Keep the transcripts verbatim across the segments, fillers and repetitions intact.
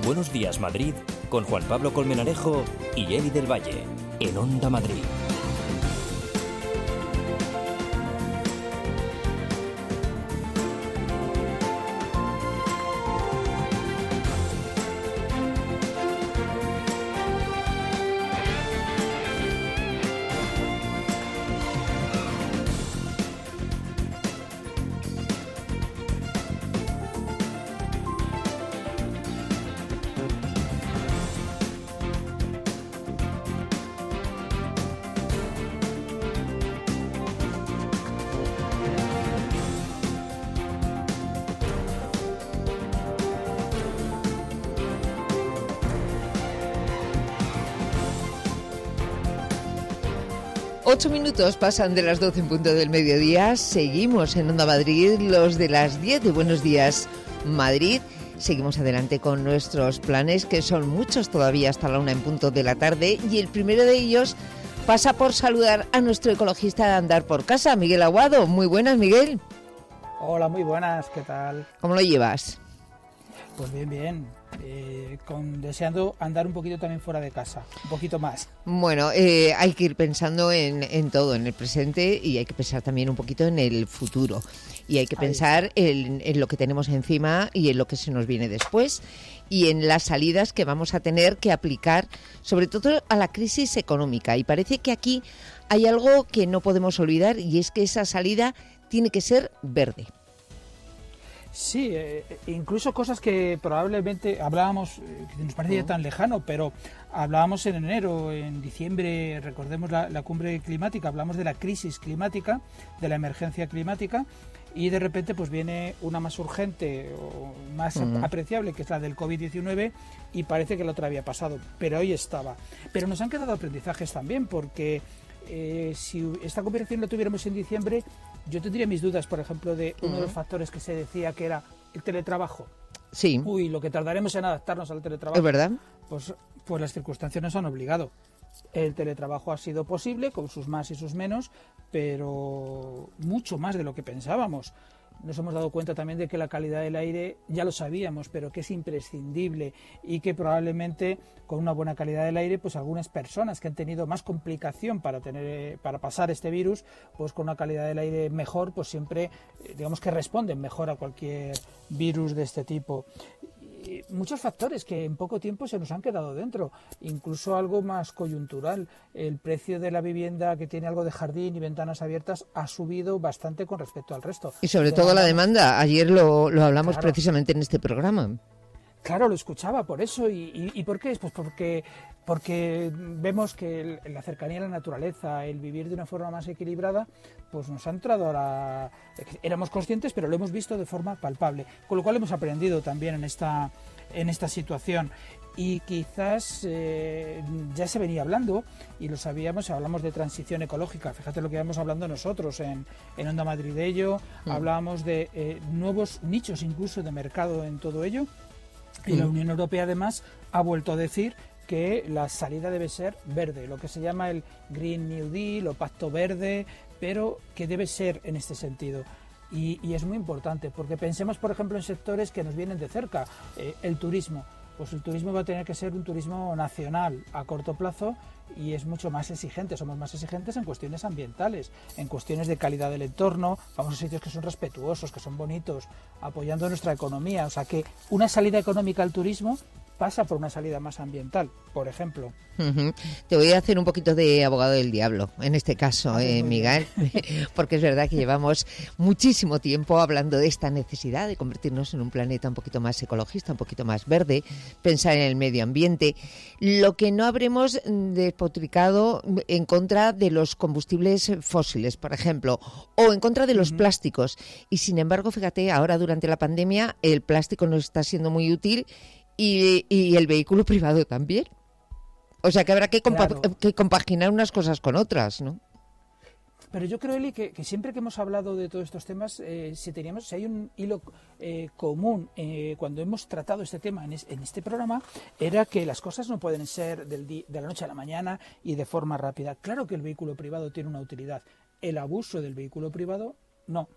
Buenos Días Madrid con Juan Pablo Colmenarejo y Eli del Valle en Onda Madrid. Ocho minutos pasan de las doce en punto del mediodía. Seguimos en Onda Madrid, los de las diez de Buenos Días Madrid. Seguimos adelante con nuestros planes, que son muchos todavía hasta la una en punto de la tarde. Y el primero de ellos pasa por saludar a nuestro ecologista de andar por casa, Miguel Aguado. Muy buenas, Miguel. Hola, muy buenas, ¿qué tal? ¿Cómo lo llevas? Pues bien, bien. Eh, con, deseando andar un poquito también fuera de casa, un poquito más. Bueno, eh, hay que ir pensando en, en todo, en el presente, y hay que pensar también un poquito en el futuro. Y hay que pensar en, en lo que tenemos encima y en lo que se nos viene después, y en las salidas que vamos a tener que aplicar, sobre todo a la crisis económica. Y parece que aquí hay algo que no podemos olvidar, y es que esa salida tiene que ser verde. Sí, eh, incluso cosas que probablemente hablábamos, eh, que nos parecía tan lejano, pero hablábamos en enero, en diciembre, recordemos la, la cumbre climática, hablamos de la crisis climática, de la emergencia climática, y de repente pues viene una más urgente o más uh-huh. apreciable, que es la del covid diecinueve, y parece que la otra había pasado, pero hoy estaba. Pero nos han quedado aprendizajes también, porque eh, si esta conversación la tuviéramos en diciembre, yo tendría mis dudas, por ejemplo, de uno uh-huh. de los factores que se decía que era el teletrabajo. Sí. Uy, lo que tardaremos en adaptarnos al teletrabajo. ¿Es verdad? Pues, pues las circunstancias nos han obligado. El teletrabajo ha sido posible, con sus más y sus menos, pero mucho más de lo que pensábamos. Nos hemos dado cuenta también de que la calidad del aire, ya lo sabíamos, pero que es imprescindible, y que probablemente con una buena calidad del aire, pues algunas personas que han tenido más complicación para tener, para pasar este virus, pues con una calidad del aire mejor, pues siempre, digamos que responden mejor a cualquier virus de este tipo. Y muchos factores que en poco tiempo se nos han quedado dentro, incluso algo más coyuntural. El precio de la vivienda que tiene algo de jardín y ventanas abiertas ha subido bastante con respecto al resto. Y sobre todo la demanda. Ayer lo, lo hablamos claro. precisamente en este programa. Claro, lo escuchaba por eso. ¿Y, y, y por qué? Pues porque, porque vemos que el, la cercanía a la naturaleza, el vivir de una forma más equilibrada, pues nos ha entrado ahora. Éramos conscientes, pero lo hemos visto de forma palpable. Con lo cual hemos aprendido también en esta, en esta situación. Y quizás eh, ya se venía hablando, y lo sabíamos, hablamos de transición ecológica. Fíjate lo que íbamos hablando nosotros en, en Onda Madrid de ello. Mm. Hablábamos de eh, nuevos nichos incluso de mercado en todo ello. Y la Unión Europea además ha vuelto a decir que la salida debe ser verde, lo que se llama el Green New Deal o Pacto Verde, pero que debe ser en este sentido. Y, y es muy importante, porque pensemos, por ejemplo, en sectores que nos vienen de cerca. Eh, el turismo, pues el turismo va a tener que ser un turismo nacional a corto plazo, y es mucho más exigente, somos más exigentes en cuestiones ambientales, en cuestiones de calidad del entorno. Vamos a sitios que son respetuosos, que son bonitos, apoyando nuestra economía. O sea que una salida económica al turismo pasa por una salida más ambiental, por ejemplo. Uh-huh. Te voy a hacer un poquito de abogado del diablo, en este caso, ah, eh, Miguel, porque es verdad que llevamos muchísimo tiempo hablando de esta necesidad de convertirnos en un planeta un poquito más ecologista, un poquito más verde, pensar en el medio ambiente. Lo que no habremos despotricado en contra de los combustibles fósiles, por ejemplo, o en contra de los uh-huh. plásticos. Y sin embargo, fíjate, ahora durante la pandemia el plástico nos está siendo muy útil, Y, y el vehículo privado también. O sea que habrá que, compa- claro. que compaginar unas cosas con otras, ¿no? Pero yo creo, Eli, que, que siempre que hemos hablado de todos estos temas, eh, si teníamos, si hay un hilo eh, común eh, cuando hemos tratado este tema en, es, en este programa, era que las cosas no pueden ser del di- de la noche a la mañana y de forma rápida. Claro que el vehículo privado tiene una utilidad. El abuso del vehículo privado, no.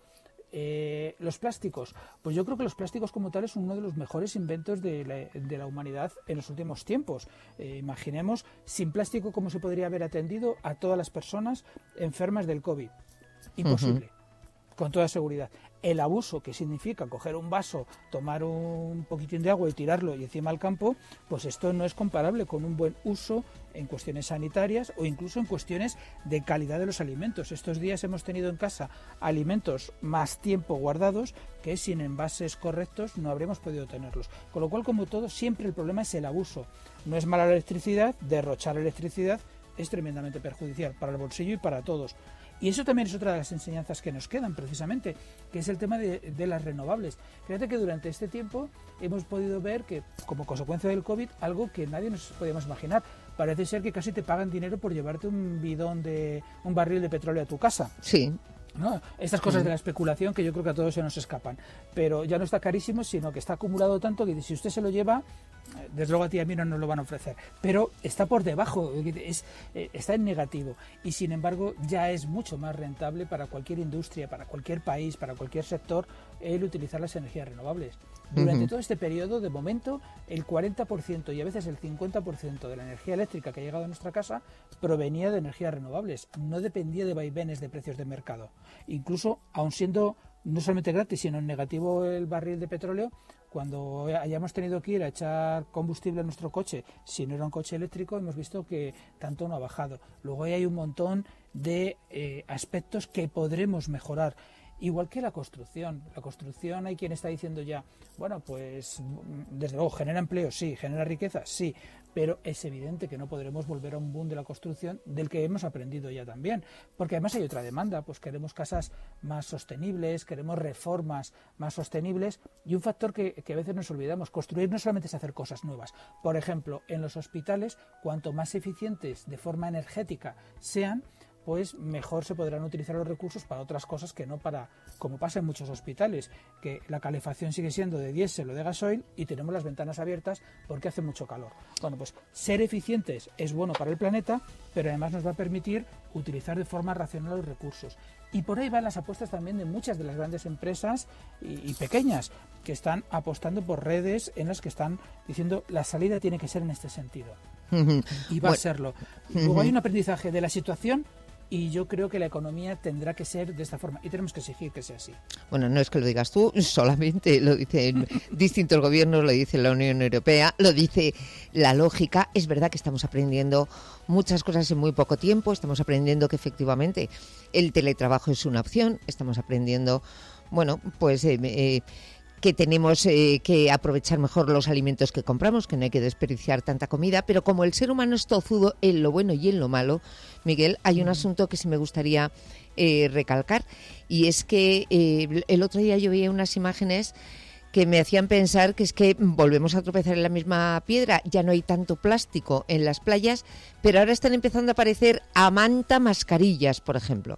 Eh, los plásticos, pues yo creo que los plásticos como tales son uno de los mejores inventos de la, de la humanidad en los últimos tiempos. Eh, imaginemos sin plástico cómo se podría haber atendido a todas las personas enfermas del COVID. Imposible. Uh-huh. Con toda seguridad. El abuso que significa coger un vaso, tomar un poquitín de agua y tirarlo y encima al campo, pues esto no es comparable con un buen uso en cuestiones sanitarias o incluso en cuestiones de calidad de los alimentos. Estos días hemos tenido en casa alimentos más tiempo guardados que sin envases correctos no habríamos podido tenerlos. Con lo cual, como todo, siempre el problema es el abuso. No es mala la electricidad, derrochar electricidad es tremendamente perjudicial para el bolsillo y para todos. Y eso también es otra de las enseñanzas que nos quedan, precisamente, que es el tema de, de las renovables. Fíjate que durante este tiempo hemos podido ver que, como consecuencia del COVID, algo que nadie nos podíamos imaginar. Parece ser que casi te pagan dinero por llevarte un bidón de un barril de petróleo a tu casa. Sí. ¿No? Estas cosas de la especulación que yo creo que a todos se nos escapan, pero ya no está carísimo, sino que está acumulado tanto que si usted se lo lleva, desde luego a ti y a mí no nos lo van a ofrecer, pero está por debajo, es, está en negativo, y sin embargo ya es mucho más rentable para cualquier industria, para cualquier país, para cualquier sector, el utilizar las energías renovables. Durante uh-huh. todo este periodo, de momento, el cuarenta por ciento y a veces el cincuenta por ciento de la energía eléctrica que ha llegado a nuestra casa provenía de energías renovables, no dependía de vaivenes de precios de mercado. Incluso, aun siendo no solamente gratis, sino en negativo el barril de petróleo, cuando hayamos tenido que ir a echar combustible a nuestro coche, si no era un coche eléctrico, hemos visto que tanto no ha bajado. Luego hay un montón de eh, aspectos que podremos mejorar. Igual que la construcción. La construcción hay quien está diciendo ya, bueno, pues desde luego genera empleo, sí, genera riqueza, sí, pero es evidente que no podremos volver a un boom de la construcción del que hemos aprendido ya también, porque además hay otra demanda, pues queremos casas más sostenibles, queremos reformas más sostenibles y un factor que, que a veces nos olvidamos, construir no solamente es hacer cosas nuevas. Por ejemplo, en los hospitales, cuanto más eficientes de forma energética sean, pues mejor se podrán utilizar los recursos para otras cosas que no para, como pasa en muchos hospitales, que la calefacción sigue siendo de diésel o de gasoil y tenemos las ventanas abiertas porque hace mucho calor. Bueno, pues ser eficientes es bueno para el planeta, pero además nos va a permitir utilizar de forma racional los recursos. Y por ahí van las apuestas también de muchas de las grandes empresas y, y pequeñas que están apostando por redes en las que están diciendo la salida tiene que ser en este sentido. Uh-huh. Y va bueno. a serlo. Luego uh-huh. hay un aprendizaje de la situación. Y yo creo que la economía tendrá que ser de esta forma y tenemos que exigir que sea así. Bueno, no es que lo digas tú, solamente lo dicen distintos gobiernos, lo dice la Unión Europea, lo dice la lógica. Es verdad que estamos aprendiendo muchas cosas en muy poco tiempo, estamos aprendiendo que efectivamente el teletrabajo es una opción, estamos aprendiendo, bueno, pues... Eh, eh, que tenemos eh, que aprovechar mejor los alimentos que compramos, que no hay que desperdiciar tanta comida, pero como el ser humano es tozudo en lo bueno y en lo malo, Miguel, hay un asunto que sí me gustaría eh, recalcar, y es que eh, el otro día yo veía unas imágenes que me hacían pensar que es que volvemos a tropezar en la misma piedra, ya no hay tanto plástico en las playas, pero ahora están empezando a aparecer a manta mascarillas, por ejemplo.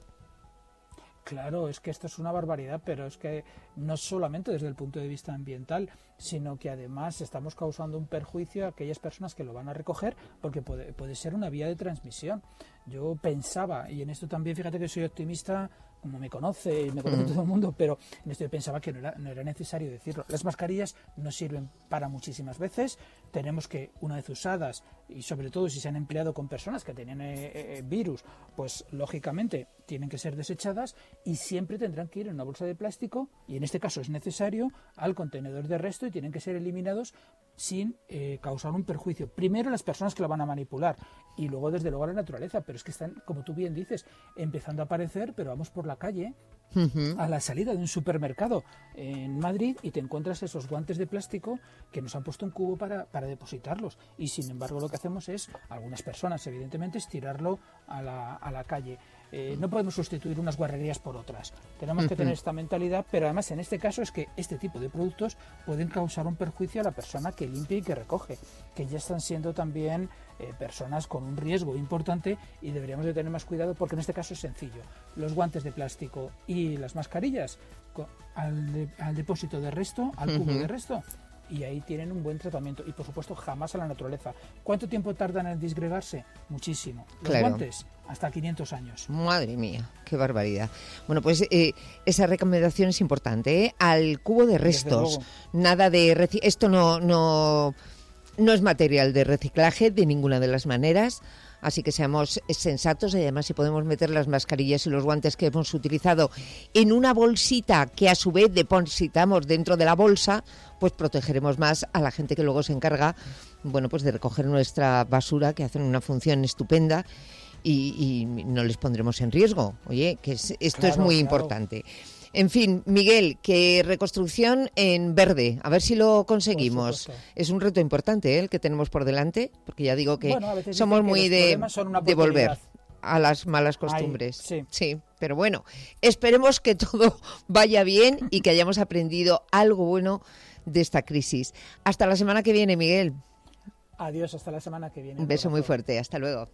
Claro, es que esto es una barbaridad, pero es que no solamente desde el punto de vista ambiental, sino que además estamos causando un perjuicio a aquellas personas que lo van a recoger, porque puede, puede ser una vía de transmisión. Yo pensaba, y en esto también fíjate que soy optimista, como me conoce y me conoce todo el mundo, pero en esto yo pensaba que no era, no era necesario decirlo. Las mascarillas nos sirven para muchísimas veces, tenemos que, una vez usadas, y sobre todo si se han empleado con personas que tenían eh, eh, virus, pues lógicamente tienen que ser desechadas y siempre tendrán que ir en una bolsa de plástico, y en este caso es necesario, al contenedor de resto y tienen que ser eliminados sin eh, causar un perjuicio. Primero las personas que lo van a manipular y luego desde luego la naturaleza, pero es que están, como tú bien dices, empezando a aparecer, pero vamos por la calle uh-huh. a la salida de un supermercado en Madrid y te encuentras esos guantes de plástico que nos han puesto un cubo para, para depositarlos y sin embargo lo que hacemos es, algunas personas evidentemente, es tirarlo a la, a la calle. Eh, no podemos sustituir unas guarrerías por otras. Tenemos que tener esta mentalidad, pero además en este caso es que este tipo de productos pueden causar un perjuicio a la persona que limpia y que recoge, que ya están siendo también eh, personas con un riesgo importante y deberíamos de tener más cuidado porque en este caso es sencillo. Los guantes de plástico y las mascarillas con, al, de, al depósito de resto, al cubo uh-huh. de resto, y ahí tienen un buen tratamiento y por supuesto jamás a la naturaleza. ¿Cuánto tiempo tardan en disgregarse? Muchísimo. Los claro. guantes hasta quinientos años. Madre mía, qué barbaridad. Bueno, pues eh, esa recomendación es importante, ¿eh? Al cubo de restos, nada de... Reci- esto no, no, no es material de reciclaje de ninguna de las maneras, así que seamos sensatos y además si podemos meter las mascarillas y los guantes que hemos utilizado en una bolsita que a su vez depositamos dentro de la bolsa, pues protegeremos más a la gente que luego se encarga, bueno, pues de recoger nuestra basura, que hacen una función estupenda. Y, y no les pondremos en riesgo. Oye, que es, esto claro, es muy claro. importante. En fin, Miguel, que reconstrucción en verde, a ver si lo conseguimos. Es un reto importante, ¿eh? El que tenemos por delante, porque ya digo que bueno, a veces somos dicen que muy los de, problemas son una de volver oportunidad. a las malas costumbres. Ay, sí. sí, pero bueno, esperemos que todo vaya bien y que hayamos aprendido algo bueno de esta crisis. Hasta la semana que viene, Miguel. Adiós, hasta la semana que viene. Un beso muy fuerte, hasta luego.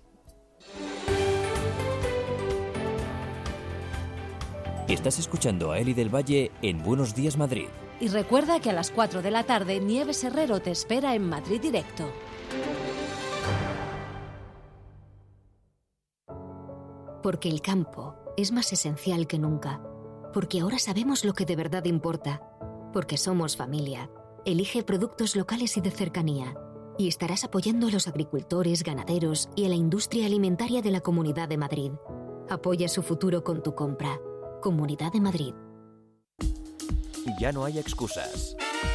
Estás escuchando a Eli del Valle en Buenos Días Madrid. Y recuerda que a las cuatro de la tarde Nieves Herrero te espera en Madrid Directo. Porque el campo es más esencial que nunca. Porque ahora sabemos lo que de verdad importa. Porque somos familia. Elige productos locales y de cercanía. Y estarás apoyando a los agricultores, ganaderos y a la industria alimentaria de la Comunidad de Madrid. Apoya su futuro con tu compra. Comunidad de Madrid. Ya no hay excusas.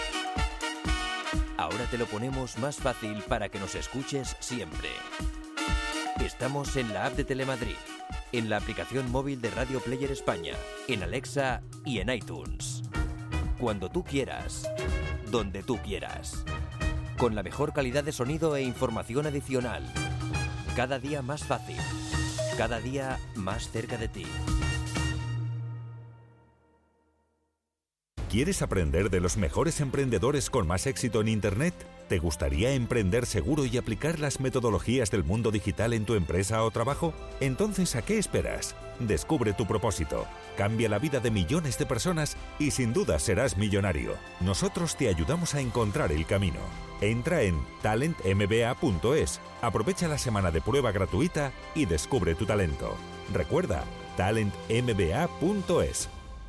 Ahora te lo ponemos más fácil para que nos escuches siempre. Estamos en la app de Telemadrid, en la aplicación móvil de Radio Player España, en Alexa y en iTunes. Cuando tú quieras, donde tú quieras. Con la mejor calidad de sonido e información adicional. Cada día más fácil. Cada día más cerca de ti. ¿Quieres aprender de los mejores emprendedores con más éxito en Internet? ¿Te gustaría emprender seguro y aplicar las metodologías del mundo digital en tu empresa o trabajo? Entonces, ¿a qué esperas? Descubre tu propósito, cambia la vida de millones de personas y sin duda serás millonario. Nosotros te ayudamos a encontrar el camino. Entra en talent m b a punto es, aprovecha la semana de prueba gratuita y descubre tu talento. Recuerda, talent m b a punto es.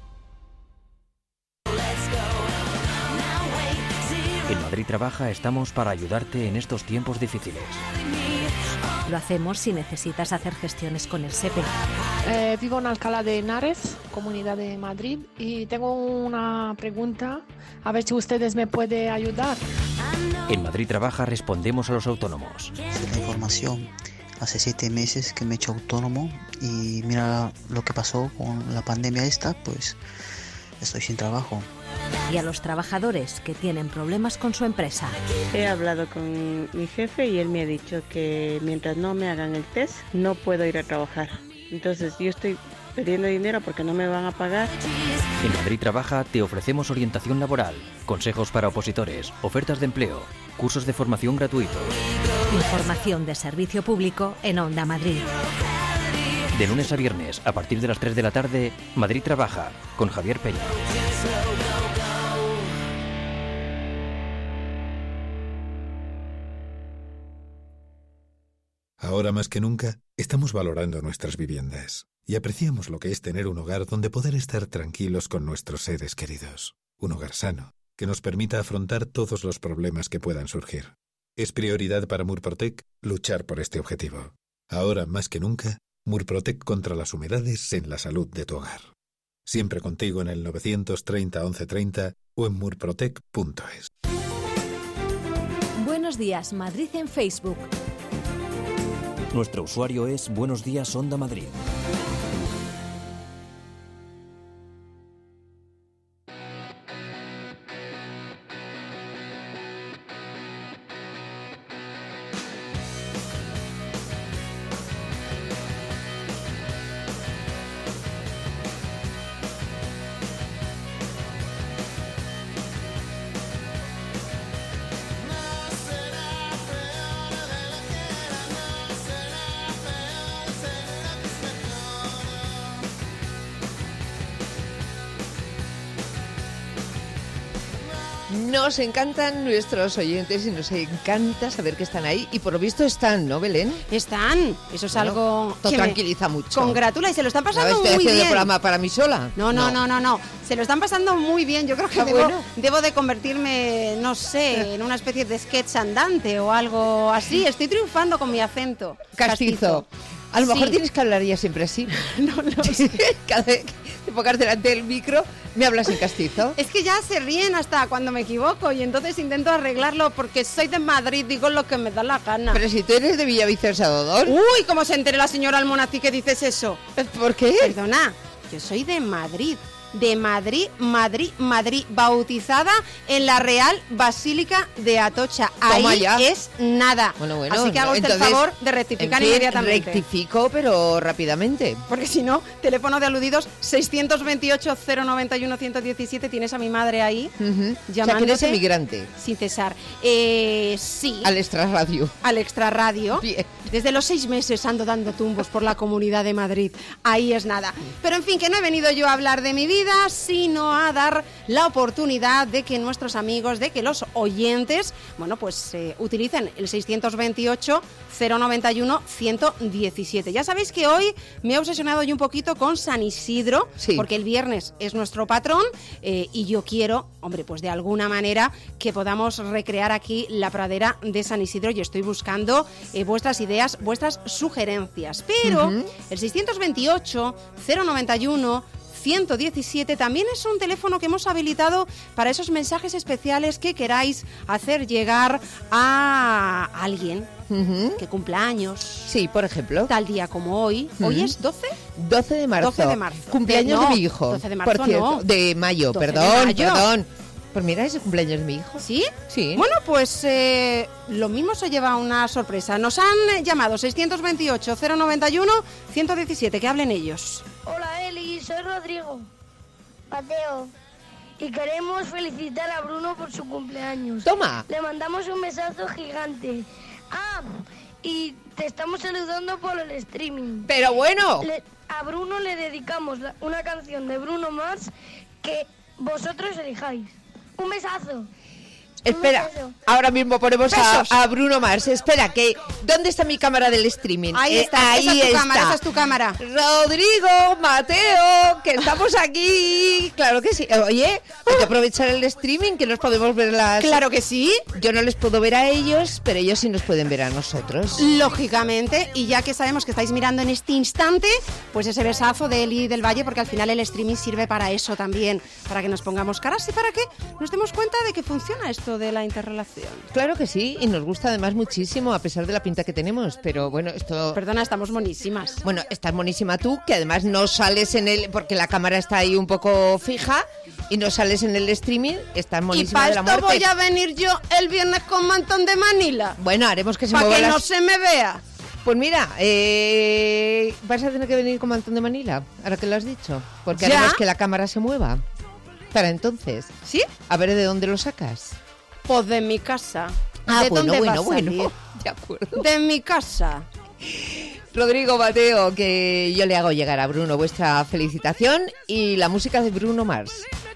En Madrid Trabaja estamos para ayudarte en estos tiempos difíciles. Lo hacemos si necesitas hacer gestiones con el SEPE. Eh, vivo en Alcalá de Henares, Comunidad de Madrid, y tengo una pregunta, a ver si ustedes me pueden ayudar. En Madrid Trabaja respondemos a los autónomos. La información. Hace siete meses que me he hecho autónomo y mira lo que pasó con la pandemia esta, pues estoy sin trabajo. Y a los trabajadores que tienen problemas con su empresa. He hablado con mi jefe y él me ha dicho que mientras no me hagan el test no puedo ir a trabajar. Entonces yo estoy perdiendo dinero porque no me van a pagar. En Madrid Trabaja te ofrecemos orientación laboral, consejos para opositores, ofertas de empleo, cursos de formación gratuitos. Información de servicio público en Onda Madrid. De lunes a viernes, a partir de las tres de la tarde, Madrid Trabaja, con Javier Peña. Ahora más que nunca, estamos valorando nuestras viviendas y apreciamos lo que es tener un hogar donde poder estar tranquilos con nuestros seres queridos. Un hogar sano, que nos permita afrontar todos los problemas que puedan surgir. Es prioridad para Murprotec luchar por este objetivo. Ahora más que nunca, Murprotec contra las humedades en la salud de tu hogar. Siempre contigo en el novecientos treinta once treinta o en murprotec punto es. Buenos días, Madrid en Facebook. Nuestro usuario es Buenos Días Onda Madrid. Nos encantan nuestros oyentes y nos encanta saber que están ahí. Y por lo visto están, ¿no, Belén? Están. Eso es bueno, algo esto que tranquiliza me mucho. Congratula y se lo están pasando ¿No muy estoy haciendo bien. el programa para mí sola? No, no, no, no, no. Se lo están pasando muy bien. Yo creo que Ah, debo, bueno. debo de convertirme, no sé, en una especie de sketch andante o algo así. Estoy triunfando con mi acento. Castizo. A lo mejor Sí. tienes que hablar ya siempre así. No, no. Cada vez que te pongas delante del micro, me hablas en castizo. Es que ya se ríen hasta cuando me equivoco y entonces intento arreglarlo porque soy de Madrid, digo lo que me da la gana. Pero si tú eres de Villavicencio Adodón. Uy, ¿cómo se entere la señora Almonací que dices eso? ¿Por qué? Perdona, yo soy de Madrid. De Madrid, Madrid, Madrid, bautizada en la Real Basílica de Atocha. Toma Ahí ya. es nada. Bueno, bueno, Así que hago usted entonces, el favor de rectificar en fin, inmediatamente. Rectifico, pero rápidamente. Porque si no, teléfono de aludidos seiscientos veintiocho, cero noventa y uno, ciento diecisiete. Tienes a mi madre ahí Uh-huh. O sea, que llamándote eres emigrante. sin cesar. Eh, sí. Al extrarradio. Al extrarradio. Bien. Desde los seis meses ando dando tumbos por la Comunidad de Madrid. Ahí es nada. Pero en fin, que no he venido yo a hablar de mi vida, sino a dar la oportunidad de que nuestros amigos, de que los oyentes, bueno, pues eh, utilicen el seiscientos veintiocho, cero noventa y uno, ciento diecisiete. Ya sabéis que hoy me he obsesionado yo un poquito con San Isidro, Sí. porque el viernes es nuestro patrón eh, y yo quiero, hombre, pues de alguna manera que podamos recrear aquí la pradera de San Isidro y estoy buscando eh, vuestras ideas, vuestras sugerencias. Pero Ujú. el seiscientos veintiocho, cero noventa y uno, ciento diecisiete también es un teléfono que hemos habilitado para esos mensajes especiales que queráis hacer llegar a alguien Uh-huh. que cumpla años. Sí, por ejemplo. Tal día como hoy. ¿Hoy Ujú. es doce? doce de marzo. doce de marzo. Cumpleaños De- no, de mi hijo. doce de marzo por cierto. no. De mayo, doce de perdón, mayo. perdón. Pues mira, es el cumpleaños de mi hijo. ¿Sí? Sí. Bueno, pues eh, lo mismo se lleva una sorpresa. Nos han eh, llamado seiscientos veintiocho, cero noventa y uno, ciento diecisiete. Que hablen ellos. Hola Eli, soy Rodrigo Mateo y queremos felicitar a Bruno por su cumpleaños. Toma. Le mandamos un besazo gigante. Ah, y te estamos saludando por el streaming. Pero bueno. Le- a Bruno le dedicamos la- una canción de Bruno Mars que vosotros elijáis. Un besazo. Espera, Un beso. ahora mismo ponemos a, Besos. a Bruno Mars. Espera, que ¿dónde está mi cámara del streaming? Ahí Eh, está, ahí esa es tu está. cámara, esa es tu cámara. Rodrigo, Mateo, que estamos aquí. Claro que sí. Oye, hay que aprovechar el streaming, que nos podemos ver las... Claro que sí. Yo no les puedo ver a ellos, pero ellos sí nos pueden ver a nosotros. Lógicamente, y ya que sabemos que estáis mirando en este instante, pues ese besazo de Eli del Valle, porque al final el streaming sirve para eso también, para que nos pongamos caras y para que nos demos cuenta de que funciona esto de la interrelación. Claro que sí, y nos gusta además muchísimo, a pesar de la pinta que tenemos. Pero bueno, esto... Perdona, estamos monísimas. Bueno, estás monísima tú, que además no sales en el... Porque la cámara está ahí un poco fija y no sales en el streaming, estás Y monísima para de la esto muerte. voy a venir yo el viernes con mantón de Manila. Bueno, haremos que se Para mueva que las- no se me vea. Pues mira, eh, vas a tener que venir con mantón de Manila, ahora que lo has dicho. Porque ¿Ya? haremos que la cámara se mueva. Para entonces. ¿Sí? A ver de dónde lo sacas. Pues de mi casa. Ah, ¿De bueno, dónde bueno, va a bueno. salir? De acuerdo. De mi casa. Rodrigo Mateo, que yo le hago llegar a Bruno vuestra felicitación y la música de Bruno Mars.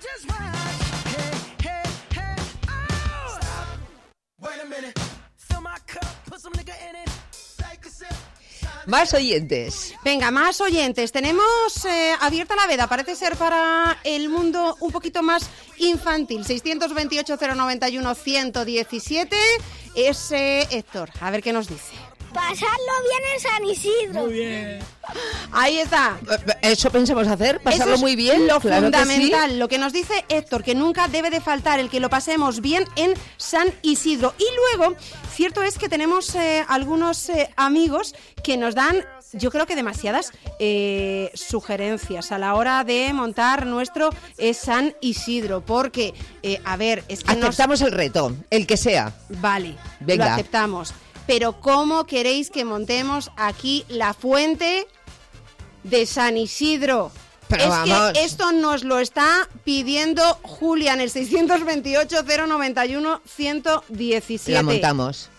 Más oyentes. Venga, más oyentes. Tenemos eh, abierta la veda, parece ser para el mundo un poquito más infantil. seiscientos veintiocho, cero noventa y uno, ciento diecisiete. Es eh, Héctor, a ver qué nos dice. Pasarlo bien en San Isidro. Muy bien. Ahí está. Eso pensamos hacer, pasarlo Eso es muy bien. Lo claro que sí. fundamental, lo que nos dice Héctor, que nunca debe de faltar el que lo pasemos bien en San Isidro. Y luego, cierto es que tenemos eh, algunos eh, amigos que nos dan, yo creo que demasiadas eh, sugerencias a la hora de montar nuestro eh, San Isidro, porque, eh, a ver, es que nos... Aceptamos el reto, el que sea. Vale, Venga. lo aceptamos. Pero ¿cómo queréis que montemos aquí la fuente de San Isidro? Pero es vamos. que esto nos lo está pidiendo Julia en el seiscientos veintiocho, cero noventa y uno, ciento diecisiete. La montamos.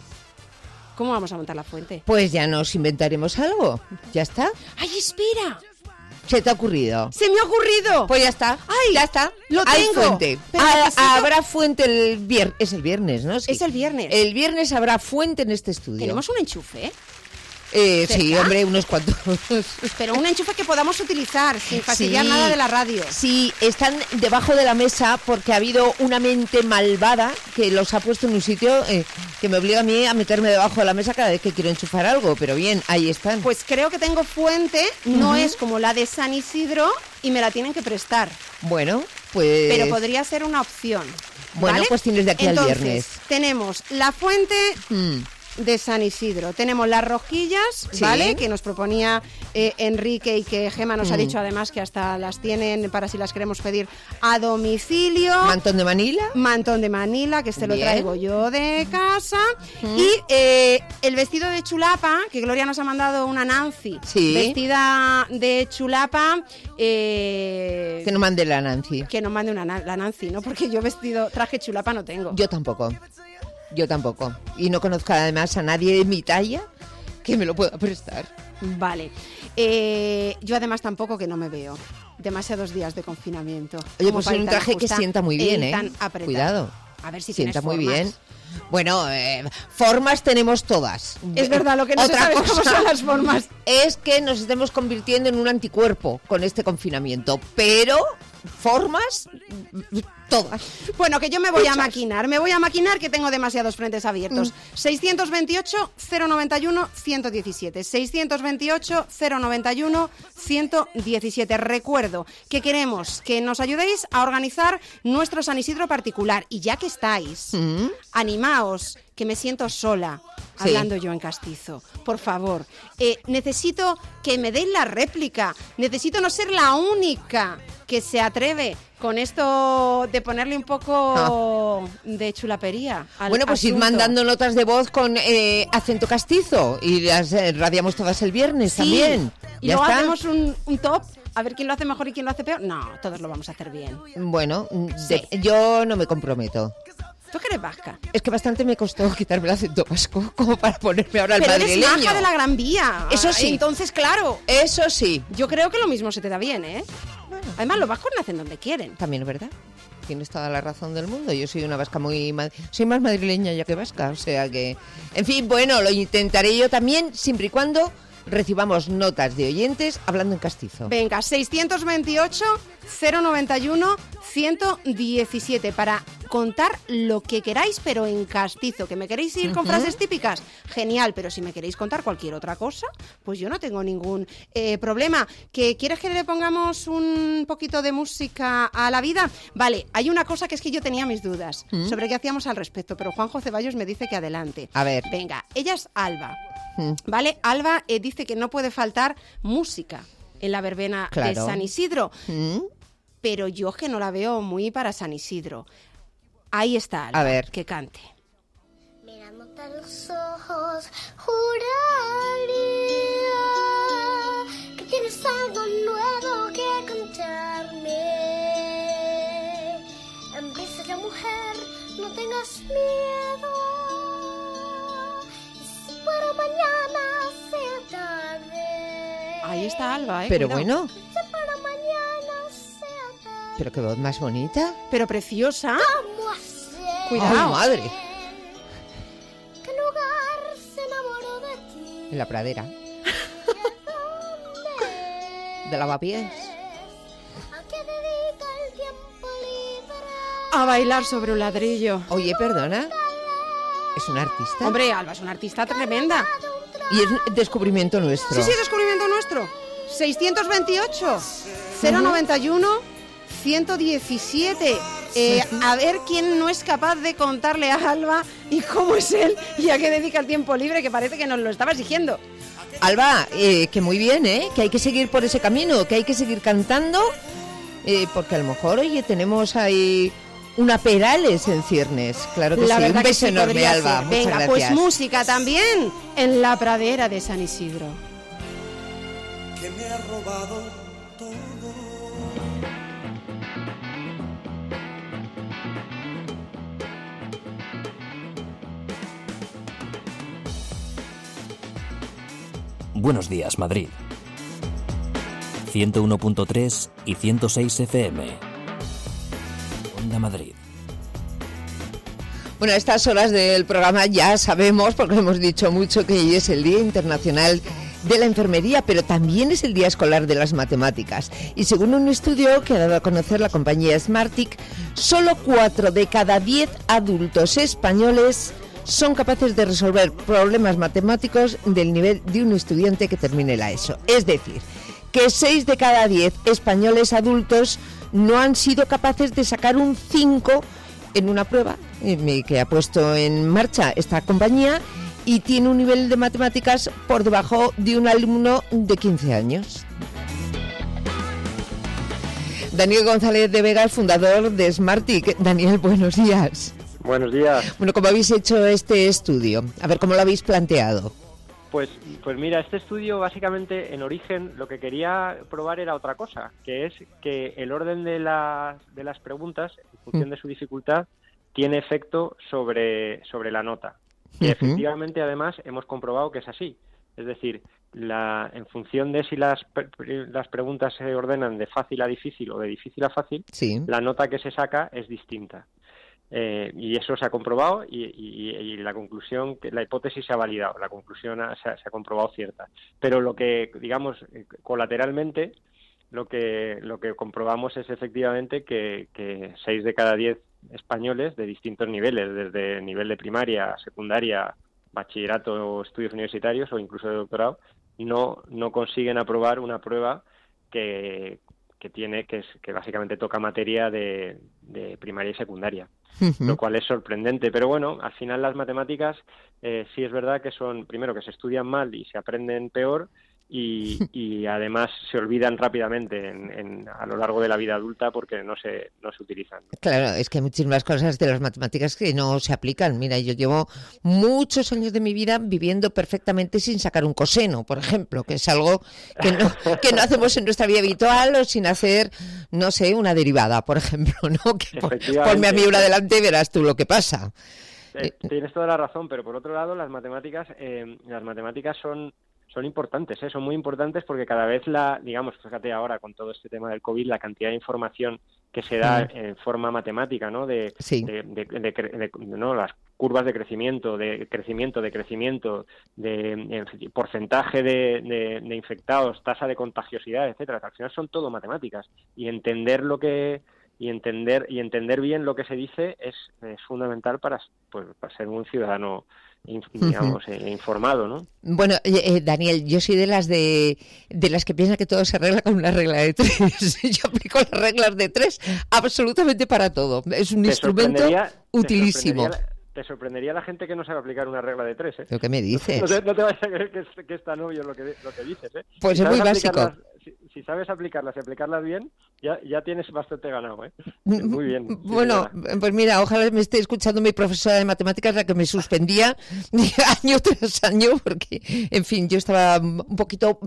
¿Cómo vamos a montar la fuente? Pues ya nos inventaremos algo. Ya está. ¡Ay, espera! se te ha ocurrido? ¡Se me ha ocurrido! Pues ya está. ¡Ay! Ya está. ¡Lo Hay tengo! fuente. Pero Ah, necesito- Habrá fuente el viernes. Es el viernes, ¿no? Sí. Es el viernes. El viernes habrá fuente en este estudio. ¿Tenemos un enchufe? Eh, sí, ¿Cerca? hombre, unos cuantos. Pero un enchufe que podamos utilizar sin fastidiar Sí. nada de la radio. Sí, están debajo de la mesa porque ha habido una mente malvada que los ha puesto en un sitio eh, que me obliga a mí a meterme debajo de la mesa cada vez que quiero enchufar algo. Pero bien, ahí están. Pues creo que tengo fuente, no Ujú. es como la de San Isidro y me la tienen que prestar. Bueno, pues... Pero podría ser una opción. Bueno, ¿vale? pues tienes de aquí al Entonces, viernes. Tenemos la fuente Mm. de San Isidro, tenemos las rojillas, Sí. ¿vale? Que nos proponía eh, Enrique y que Gema nos ha Mm. dicho además que hasta las tienen para si las queremos pedir a domicilio. ¿Mantón de Manila? Mantón de Manila, que este lo Bien. traigo yo de casa. Mm. Y eh, el vestido de chulapa, que Gloria nos ha mandado una Nancy. Sí. Vestida de chulapa. eh, Que no mande la Nancy. que nos mande una na- la Nancy, ¿no? Porque yo vestido, traje chulapa no tengo. Yo tampoco. Yo tampoco. Y no conozco además a nadie de mi talla que me lo pueda prestar. Vale. Eh, yo además tampoco, que no me veo. Demasiados días de confinamiento. Oye, Como pues para es ir un tan traje que ajusta sienta muy bien, y ¿eh? tan apretado. Cuidado. A ver si Sienta tienes muy formas. bien. Bueno, eh, formas tenemos todas. Es verdad, lo que no se Otra sabe es cómo cosa son las formas. es que nos estemos convirtiendo en un anticuerpo con este confinamiento. Pero formas, todas. Bueno, que yo me voy a Muchas. maquinar, me voy a maquinar que tengo demasiados frentes abiertos. seiscientos veintiocho, cero noventa y uno, ciento diecisiete. seiscientos veintiocho, cero noventa y uno, ciento diecisiete. Recuerdo que queremos que nos ayudéis a organizar nuestro San Isidro particular. Y ya que estáis, Mm. animaos, que me siento sola Sí. hablando yo en castizo. Por favor, eh, necesito que me deis la réplica. Necesito no ser la única que se atreve con esto de ponerle un poco de chulapería al Bueno, pues id asunto. mandando notas de voz con eh, acento castizo y las eh, radiamos todas el viernes Sí. también. Y ¿Ya luego está? hacemos un, un top, a ver quién lo hace mejor y quién lo hace peor. No, todos lo vamos a hacer bien. Bueno, Sí. de- yo no me comprometo. ¿Tú que eres vasca? Es que bastante me costó quitarme el acento vasco como para ponerme ahora el Pero eres madrileño. maja de la Gran Vía. Eso sí. Entonces, claro. Eso sí. Yo creo que lo mismo se te da bien, ¿eh? Además, los vascos nacen donde quieren. También es verdad. Tienes toda la razón del mundo. Yo soy una vasca muy... ma- Soy más madrileña ya que vasca, o sea que... En fin, bueno, lo intentaré yo también, siempre y cuando recibamos notas de oyentes hablando en castizo. Venga, seiscientos veintiocho, cero noventa y uno, ciento diecisiete para contar lo que queráis, pero en castizo. ¿Que me queréis ir con Ujú. frases típicas? Genial, pero si me queréis contar cualquier otra cosa, pues yo no tengo ningún eh, problema. ¿Que quieres que le pongamos un poquito de música a la vida? Vale, hay una cosa que es que yo tenía mis dudas ¿Mm? sobre qué hacíamos al respecto, pero Juanjo Ceballos me dice que adelante. A ver. Venga, ella es Alba. Mm. ¿Vale? Alba eh, dice que no puede faltar música en la verbena de Claro. San Isidro, ¿Mm? pero yo es que no la veo muy para San Isidro. Ahí está Alba, A ver. que cante. Mirándote a los ojos, juraría que tienes algo nuevo que contarme. Empieza ya, mujer, no tengas miedo. Y si para mañana sea tarde. Ahí está Alba, ¿eh? Pero Cuidado. bueno, Si para mañana sea tarde. pero qué voz más bonita. Pero preciosa. ¿Cómo hacer Cuidado. ¡Ay, madre! que en lugar se enamoró de ti? En la pradera. De lavapiés. ¿A qué dedica el tiempo libre? A bailar sobre un ladrillo. Oye, perdona. ¿Es un artista? Hombre, Alba es una artista tremenda. Y es un descubrimiento nuestro. Sí, sí, descubrimiento nuestro. seiscientos veintiocho, cero noventa y uno, ciento diecisiete. Eh, a ver quién no es capaz de contarle a Alba y cómo es él y a qué dedica el tiempo libre, que parece que nos lo estaba exigiendo. Alba, eh, que muy bien, ¿eh? Que hay que seguir por ese camino, que hay que seguir cantando, eh, porque a lo mejor, oye, tenemos ahí una Perales en ciernes. Claro que La sí. verdad Un que beso sí enorme, podría Alba. ser. Muchas Venga, gracias. pues música también en la pradera de San Isidro. Que me ha robado todo. Buenos días, Madrid. ciento uno punto tres y ciento seis F M. Onda Madrid. Bueno, a estas horas del programa ya sabemos, porque hemos dicho mucho, que hoy es el Día Internacional de la Enfermería, pero también es el Día Escolar de las Matemáticas. Y según un estudio que ha dado a conocer la compañía Smartick, solo cuatro de cada diez adultos españoles son capaces de resolver problemas matemáticos del nivel de un estudiante que termine la ESO. Es decir, que seis de cada diez españoles adultos no han sido capaces de sacar un cinco en una prueba que ha puesto en marcha esta compañía y tiene un nivel de matemáticas por debajo de un alumno de quince años. Daniel González de Vega, el fundador de Smartick. Daniel, buenos días. Buenos días. Bueno, ¿cómo habéis hecho este estudio? A ver, ¿cómo lo habéis planteado? Pues, pues mira, este estudio básicamente en origen lo que quería probar era otra cosa, que es que el orden de las, de las preguntas, en función mm. de su dificultad, tiene efecto sobre, sobre la nota. Y uh-huh. efectivamente, además, hemos comprobado que es así. Es decir, la, en función de si las, las preguntas se ordenan de fácil a difícil o de difícil a fácil, sí. la nota que se saca es distinta. Eh, y eso se ha comprobado y, y, y la conclusión, la hipótesis se ha validado, la conclusión ha, se, ha, se ha comprobado cierta. Pero lo que, digamos, colateralmente, lo que lo que comprobamos es efectivamente que, que seis de cada diez españoles de distintos niveles, desde nivel de primaria, secundaria, bachillerato o estudios universitarios o incluso de doctorado, no no consiguen aprobar una prueba que que tiene que es que básicamente toca materia de, de primaria y secundaria. Uh-huh. Lo cual es sorprendente, pero bueno, al final las matemáticas eh, sí es verdad que son, primero, que se estudian mal y se aprenden peor, y, y además se olvidan rápidamente en, en, a lo largo de la vida adulta porque no se no se utilizan. Claro, es que hay muchísimas cosas de las matemáticas que no se aplican. Mira, yo llevo muchos años de mi vida viviendo perfectamente sin sacar un coseno, por ejemplo, que es algo que no, que no hacemos en nuestra vida habitual, o sin hacer, no sé, una derivada, por ejemplo, ¿no? Que por, ponme a mí una delante y verás tú lo que pasa. Eh, tienes toda la razón, pero por otro lado, las matemáticas, eh, las matemáticas son Son importantes, ¿eh? son muy importantes porque cada vez la, digamos, fíjate ahora con todo este tema del COVID, la cantidad de información que se da sí. en forma matemática, ¿no? De, sí. de, de, de, de, de no, las curvas de crecimiento, de crecimiento, de crecimiento, de, de porcentaje de, de, de infectados, tasa de contagiosidad, etcétera. Al final son todo matemáticas y entender lo que y entender y entender bien lo que se dice es, es fundamental para, pues, para ser un ciudadano, digamos, uh-huh. eh, informado, ¿no? Bueno, eh, Daniel, yo soy de las de de las que piensan que todo se arregla con una regla de tres. Yo aplico las reglas de tres absolutamente para todo. Es un te instrumento utilísimo. Te sorprendería, te sorprendería la gente que no sabe aplicar una regla de tres, ¿eh? ¿Pero qué me dices? No te, no te vayas a creer que es, que es tan obvio lo que, lo que dices, ¿eh? Pues si es muy básico. Si, si sabes aplicarlas y aplicarlas bien, ya, ya tienes bastante ganado, ¿eh? Muy bien. Bueno, sí, pues mira, ojalá me esté escuchando mi profesora de matemáticas, la que me suspendía año tras año, porque, en fin, yo estaba un poquito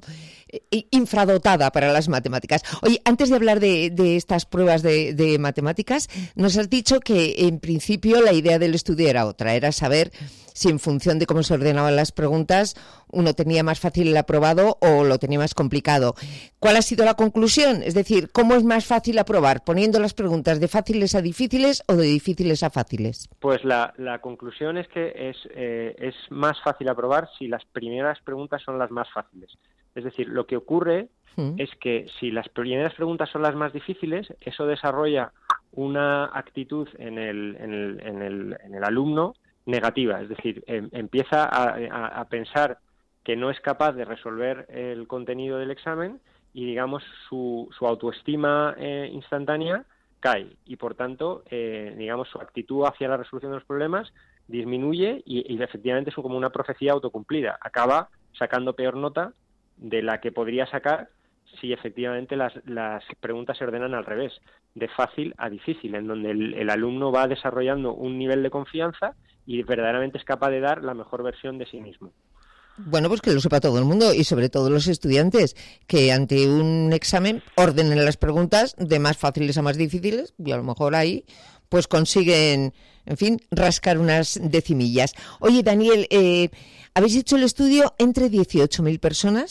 infradotada para las matemáticas. Oye, antes de hablar de, de estas pruebas de, de matemáticas, nos has dicho que, en principio, la idea del estudio era otra, era saber si en función de cómo se ordenaban las preguntas uno tenía más fácil el aprobado o lo tenía más complicado. ¿Cuál ha sido la conclusión? Es decir, ¿cómo es más fácil aprobar? ¿Poniendo las preguntas de fáciles a difíciles o de difíciles a fáciles? Pues la, la conclusión es que es, eh, es más fácil aprobar si las primeras preguntas son las más fáciles. Es decir, lo que ocurre ¿Mm? es que si las primeras preguntas son las más difíciles, eso desarrolla una actitud en el, en el, en el, en el alumno negativa, es decir, eh, empieza a, a, a pensar que no es capaz de resolver el contenido del examen y, digamos, su, su autoestima eh, instantánea cae y, por tanto, eh, digamos, su actitud hacia la resolución de los problemas disminuye y, y efectivamente es como una profecía autocumplida. Acaba sacando peor nota de la que podría sacar si efectivamente las, las preguntas se ordenan al revés, de fácil a difícil, en donde el, el alumno va desarrollando un nivel de confianza y verdaderamente es capaz de dar la mejor versión de sí mismo. Bueno, pues que lo sepa todo el mundo y sobre todo los estudiantes, que ante un examen ordenen las preguntas de más fáciles a más difíciles y a lo mejor ahí pues consiguen, en fin, rascar unas decimillas. Oye, Daniel, eh, ¿habéis hecho el estudio entre dieciocho mil personas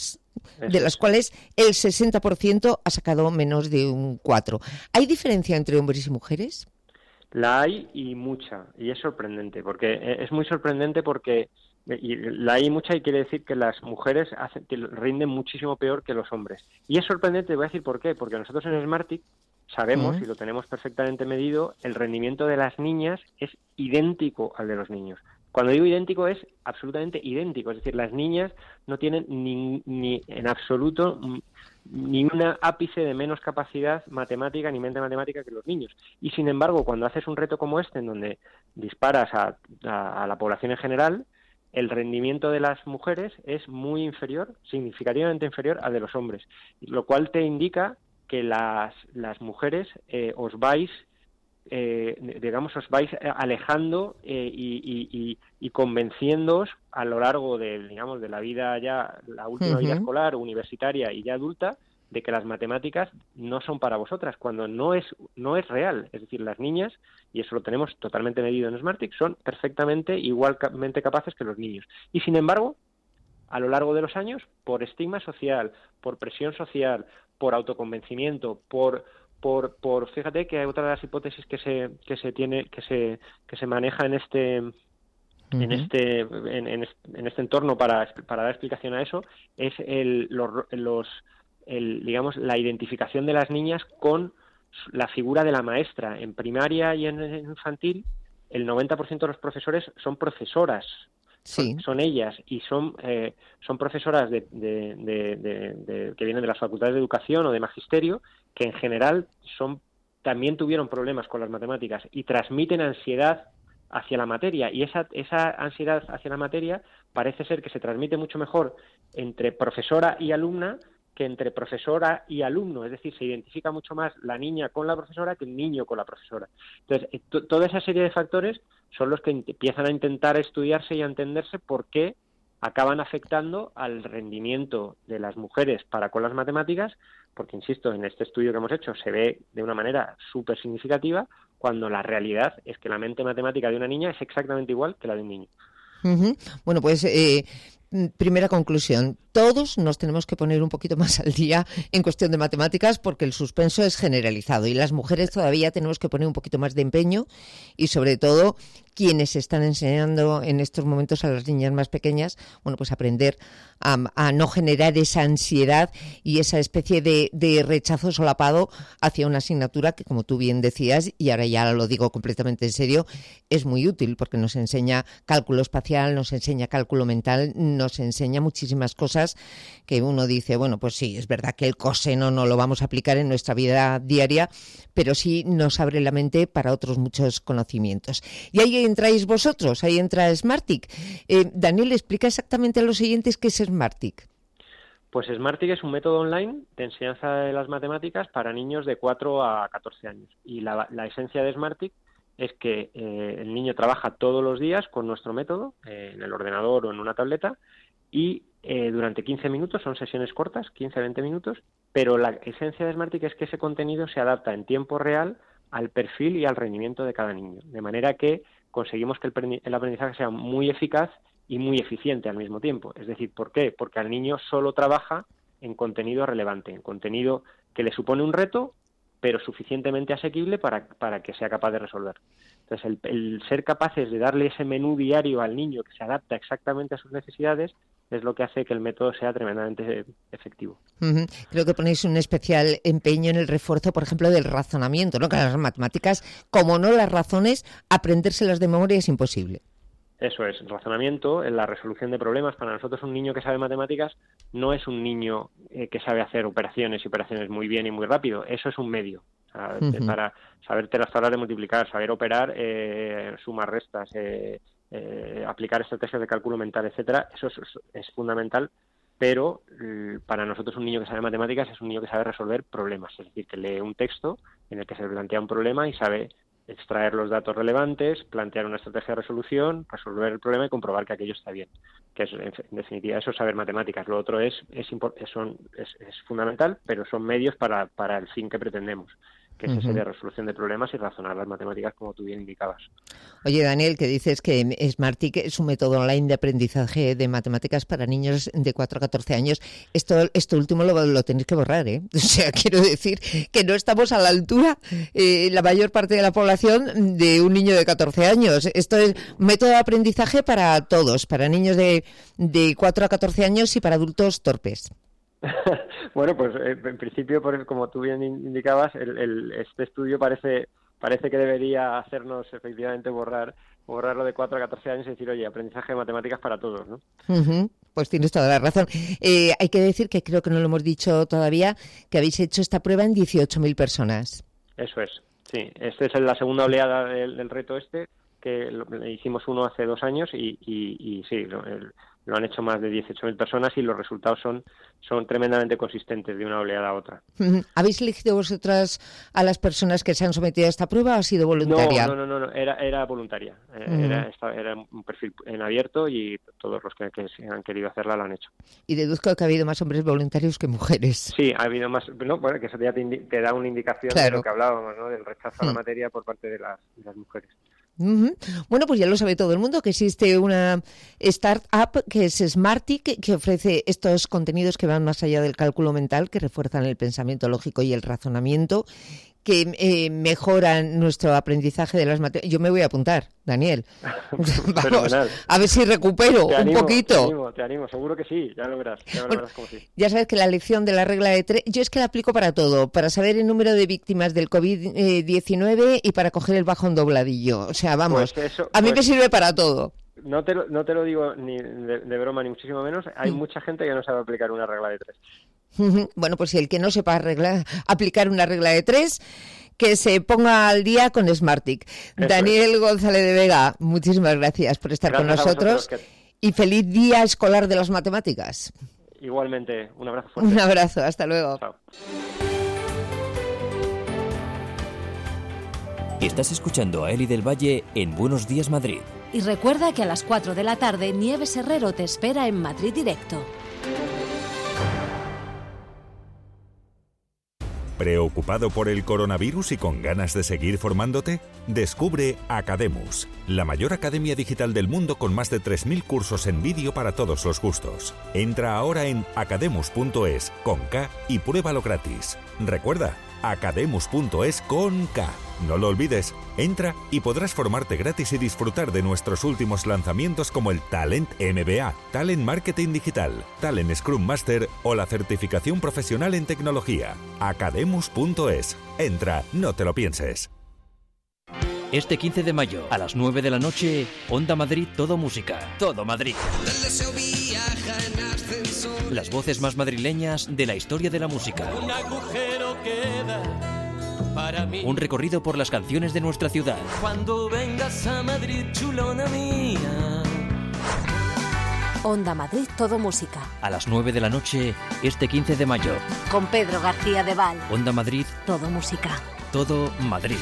de las cuales el sesenta por ciento ha sacado menos de un cuatro. ¿Hay diferencia entre hombres y mujeres? La hay y mucha, y es sorprendente, porque es muy sorprendente porque y la hay mucha y quiere decir que las mujeres hacen, rinden muchísimo peor que los hombres. Y es sorprendente, voy a decir por qué, porque nosotros en Smartick sabemos, uh-huh. y lo tenemos perfectamente medido, el rendimiento de las niñas es idéntico al de los niños. Cuando digo idéntico es absolutamente idéntico, es decir, las niñas no tienen ni, ni en absoluto ni un ápice de menos capacidad matemática ni mente matemática que los niños. Y sin embargo, cuando haces un reto como este, en donde disparas a, a, a la población en general, el rendimiento de las mujeres es muy inferior, significativamente inferior al de los hombres, lo cual te indica que las, las mujeres eh, os vais Eh, digamos, os vais alejando eh, y, y, y, y convenciéndoos a lo largo de, digamos, de la vida ya, la última uh-huh. vida escolar, universitaria y ya adulta, de que las matemáticas no son para vosotras, cuando no es no es real. Es decir, las niñas, y eso lo tenemos totalmente medido en Smartick, son perfectamente igualmente capaces que los niños. Y sin embargo, a lo largo de los años, por estigma social, por presión social, por autoconvencimiento, por Por, por, fíjate que hay otra de las hipótesis que se que se tiene que se que se maneja en este uh-huh. en este en, en, en este entorno para para dar explicación a eso es el los, los el digamos la identificación de las niñas con la figura de la maestra. En primaria y en infantil el noventa por ciento de los profesores son profesoras. Sí. Son, son ellas y son eh, son profesoras de, de, de, de, de, que vienen de las facultades de educación o de magisterio, que en general son también tuvieron problemas con las matemáticas y transmiten ansiedad hacia la materia, y esa esa ansiedad hacia la materia parece ser que se transmite mucho mejor entre profesora y alumna que entre profesora y alumno, es decir, se identifica mucho más la niña con la profesora que el niño con la profesora. Entonces, t- toda esa serie de factores son los que empiezan a intentar estudiarse y a entenderse por qué acaban afectando al rendimiento de las mujeres para con las matemáticas, porque, insisto, en este estudio que hemos hecho se ve de una manera súper significativa, cuando la realidad es que la mente matemática de una niña es exactamente igual que la de un niño. Uh-huh. Bueno, pues eh, primera conclusión, todos nos tenemos que poner un poquito más al día en cuestión de matemáticas, porque el suspenso es generalizado y las mujeres todavía tenemos que poner un poquito más de empeño, y sobre todo quienes están enseñando en estos momentos a las niñas más pequeñas, bueno, pues aprender a, a no generar esa ansiedad y esa especie de, de rechazo solapado hacia una asignatura que, como tú bien decías, y ahora ya lo digo completamente en serio, es muy útil porque nos enseña cálculo espacial, nos enseña cálculo mental, nos enseña muchísimas cosas que uno dice, bueno, pues sí, es verdad que el coseno no lo vamos a aplicar en nuestra vida diaria, pero sí nos abre la mente para otros muchos conocimientos. Y ahí entráis vosotros, ahí entra Smartick. Eh, Daniel, explica exactamente a los oyentes qué es Smartick. Pues Smartick es un método online de enseñanza de las matemáticas para niños de cuatro a catorce años. Y la, la esencia de Smartick es que eh, el niño trabaja todos los días con nuestro método, eh, en el ordenador o en una tableta, y eh, durante quince minutos, son sesiones cortas, quince a veinte minutos, pero la esencia de Smartick es que ese contenido se adapta en tiempo real al perfil y al rendimiento de cada niño, de manera que conseguimos que el, el aprendizaje sea muy eficaz y muy eficiente al mismo tiempo. Es decir, ¿por qué? Porque al niño solo trabaja en contenido relevante, en contenido que le supone un reto, pero suficientemente asequible para, para que sea capaz de resolver. Entonces, el, el ser capaces de darle ese menú diario al niño que se adapta exactamente a sus necesidades es lo que hace que el método sea tremendamente efectivo. Uh-huh. Creo que ponéis un especial empeño en el refuerzo, por ejemplo, del razonamiento, ¿no? Que las matemáticas, como no las razones, aprendérselas de memoria es imposible. Eso es, razonamiento, en la resolución de problemas. Para nosotros un niño que sabe matemáticas no es un niño eh, que sabe hacer operaciones y operaciones muy bien y muy rápido. Eso es un medio. O sea, uh-huh. Para saberte las tablas de multiplicar, saber operar eh, sumas, restas, eh, eh, aplicar estrategias de cálculo mental, etcétera. Eso es, es fundamental, pero eh, para nosotros un niño que sabe matemáticas es un niño que sabe resolver problemas. Es decir, que lee un texto en el que se plantea un problema y sabe extraer los datos relevantes, plantear una estrategia de resolución, resolver el problema y comprobar que aquello está bien. Que es, en definitiva, eso es saber matemáticas. Lo otro es es, es, son, es, es fundamental, pero son medios para, para el fin que pretendemos, que es Uh-huh. ese de resolución de problemas y razonar las matemáticas como tú bien indicabas. Oye, Daniel, que dices que Smartick es un método online de aprendizaje de matemáticas para niños de cuatro a catorce años. Esto, esto último lo, lo tenéis que borrar, ¿eh? O sea, quiero decir que no estamos a la altura, eh, la mayor parte de la población, de un niño de catorce años. Esto es método de aprendizaje para todos, para niños de, de cuatro a catorce años y para adultos torpes. Bueno, pues eh, en principio, por, como tú bien indicabas, el, el, este estudio parece parece que debería hacernos efectivamente borrar borrarlo de cuatro a catorce años y decir, oye, aprendizaje de matemáticas para todos, ¿no? Uh-huh. Pues tienes toda la razón. Eh, hay que decir que creo que no lo hemos dicho todavía, que habéis hecho esta prueba en dieciocho mil personas. Eso es, sí. Esta es la segunda oleada del, del reto este, que lo, hicimos uno hace dos años y, y, y sí, lo, el, lo han hecho más de dieciocho mil personas y los resultados son, son tremendamente consistentes de una oleada a otra. ¿Habéis elegido vosotras a las personas que se han sometido a esta prueba o ha sido voluntaria? No, no, no, no, era, era voluntaria. Uh-huh. Era, era un perfil en abierto y todos los que, que han querido hacerla lo han hecho. Y deduzco que ha habido más hombres voluntarios que mujeres. Sí, ha habido más. No, bueno, que eso ya te, indi- te da una indicación claro. de lo que hablábamos, ¿no? Del rechazo uh-huh. a la materia por parte de las, de las mujeres. Uh-huh. Bueno, pues ya lo sabe todo el mundo que existe una startup que es Smartick, que ofrece estos contenidos que van más allá del cálculo mental, que refuerzan el pensamiento lógico y el razonamiento, que eh, mejoran nuestro aprendizaje de las materias. Yo me voy a apuntar, Daniel. Vamos, a ver si recupero te un animo, poquito. Te animo, te animo, seguro que sí, ya lo verás. Ya, lo bueno, verás como sí. Ya sabes que la lección de la regla de tres, yo es que la aplico para todo, para saber el número de víctimas del covid diecinueve y para coger el bajón dobladillo. O sea, vamos, pues eso, a mí pues... me sirve para todo. No te, lo, no te lo digo ni de, de broma ni muchísimo menos. Hay mm. mucha gente que no sabe aplicar una regla de tres. Bueno, pues si el que no sepa arreglar, aplicar una regla de tres, que se ponga al día con Smartick. Eso Daniel es. González de Vega, muchísimas gracias por estar gracias con nosotros que... y feliz día escolar de las matemáticas. Igualmente, un abrazo fuerte. Un abrazo, hasta luego. Chao. Estás escuchando a Eli del Valle en Buenos Días Madrid. Y recuerda que a las cuatro de la tarde Nieves Herrero te espera en Madrid Directo. ¿Preocupado por el coronavirus y con ganas de seguir formándote? Descubre Academus, la mayor academia digital del mundo con más de tres mil cursos en vídeo para todos los gustos. Entra ahora en academus punto es con K y pruébalo gratis. Recuerda, academus punto es con K. No lo olvides, entra y podrás formarte gratis y disfrutar de nuestros últimos lanzamientos como el Talent M B A, Talent Marketing Digital, Talent Scrum Master o la certificación profesional en tecnología. academus punto es. Entra, no te lo pienses. Este quince de mayo, a las nueve de la noche, Onda Madrid Todo Música. Todo Madrid. Las voces más madrileñas de la historia de la música. Un agujero queda para mí. Un recorrido por las canciones de nuestra ciudad. Cuando vengas a Madrid, chulona mía. Onda Madrid Todo Música. A las nueve de la noche, este quince de mayo. Con Pedro García de Val. Onda Madrid Todo Música. Todo Madrid.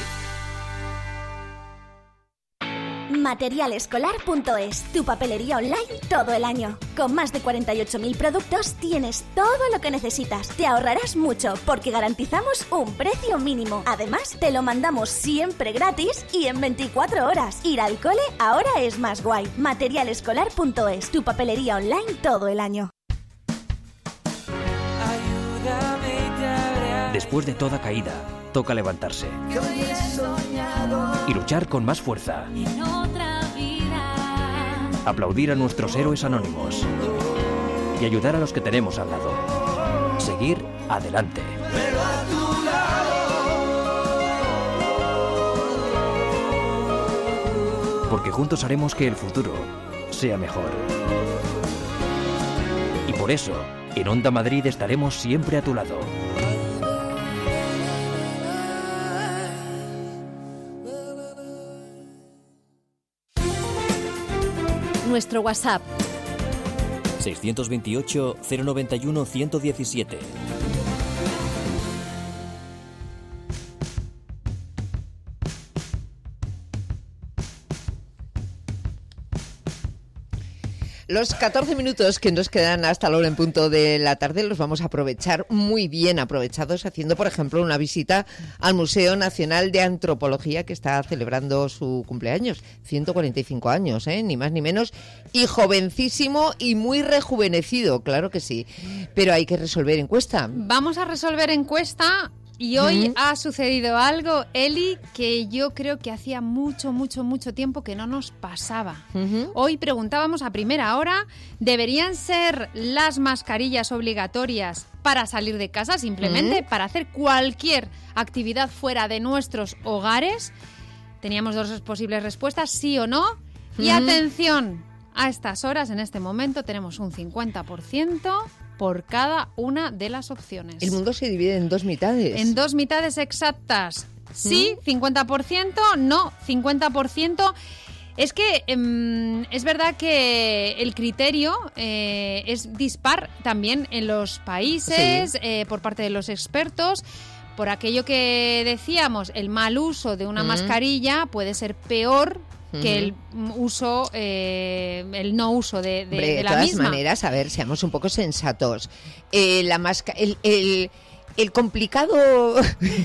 material escolar punto es, tu papelería online todo el año. Con más de cuarenta y ocho mil productos tienes todo lo que necesitas. Te ahorrarás mucho porque garantizamos un precio mínimo. Además, te lo mandamos siempre gratis y en veinticuatro horas. Ir al cole ahora es más guay. material escolar punto es, tu papelería online todo el año. Después de toda caída, toca levantarse y luchar con más fuerza. Aplaudir a nuestros héroes anónimos y ayudar a los que tenemos al lado. Seguir adelante. Porque juntos haremos que el futuro sea mejor. Y por eso, en Onda Madrid estaremos siempre a tu lado. Nuestro WhatsApp seiscientos veintiocho, cero noventa y uno, ciento diecisiete. Los catorce minutos que nos quedan hasta la hora en punto de la tarde los vamos a aprovechar muy bien aprovechados haciendo, por ejemplo, una visita al Museo Nacional de Antropología, que está celebrando su cumpleaños, ciento cuarenta y cinco años, ¿eh? Ni más ni menos, y jovencísimo y muy rejuvenecido, claro que sí. Pero hay que resolver encuesta. Vamos a resolver encuesta. Y hoy ¿Mm? ha sucedido algo, Eli, que yo creo que hacía mucho, mucho, mucho tiempo que no nos pasaba. Uh-huh. Hoy preguntábamos a primera hora, ¿deberían ser las mascarillas obligatorias para salir de casa, simplemente Uh-huh. para hacer cualquier actividad fuera de nuestros hogares? Teníamos dos posibles respuestas, sí o no. Y Uh-huh. atención, a estas horas, en este momento, tenemos un cincuenta por ciento por cada una de las opciones. El mundo se divide en dos mitades. En dos mitades exactas. Sí, cincuenta por ciento, no, cincuenta por ciento. Es que eh, es verdad que el criterio eh, es dispar también en los países, Sí. eh, por parte de los expertos. Por aquello que decíamos, el mal uso de una Mm. mascarilla puede ser peor que el Ujú. uso, eh, el no uso de, de, Hombre, de de la todas misma. maneras, a ver, seamos un poco sensatos. Eh, la masca el, el, el complicado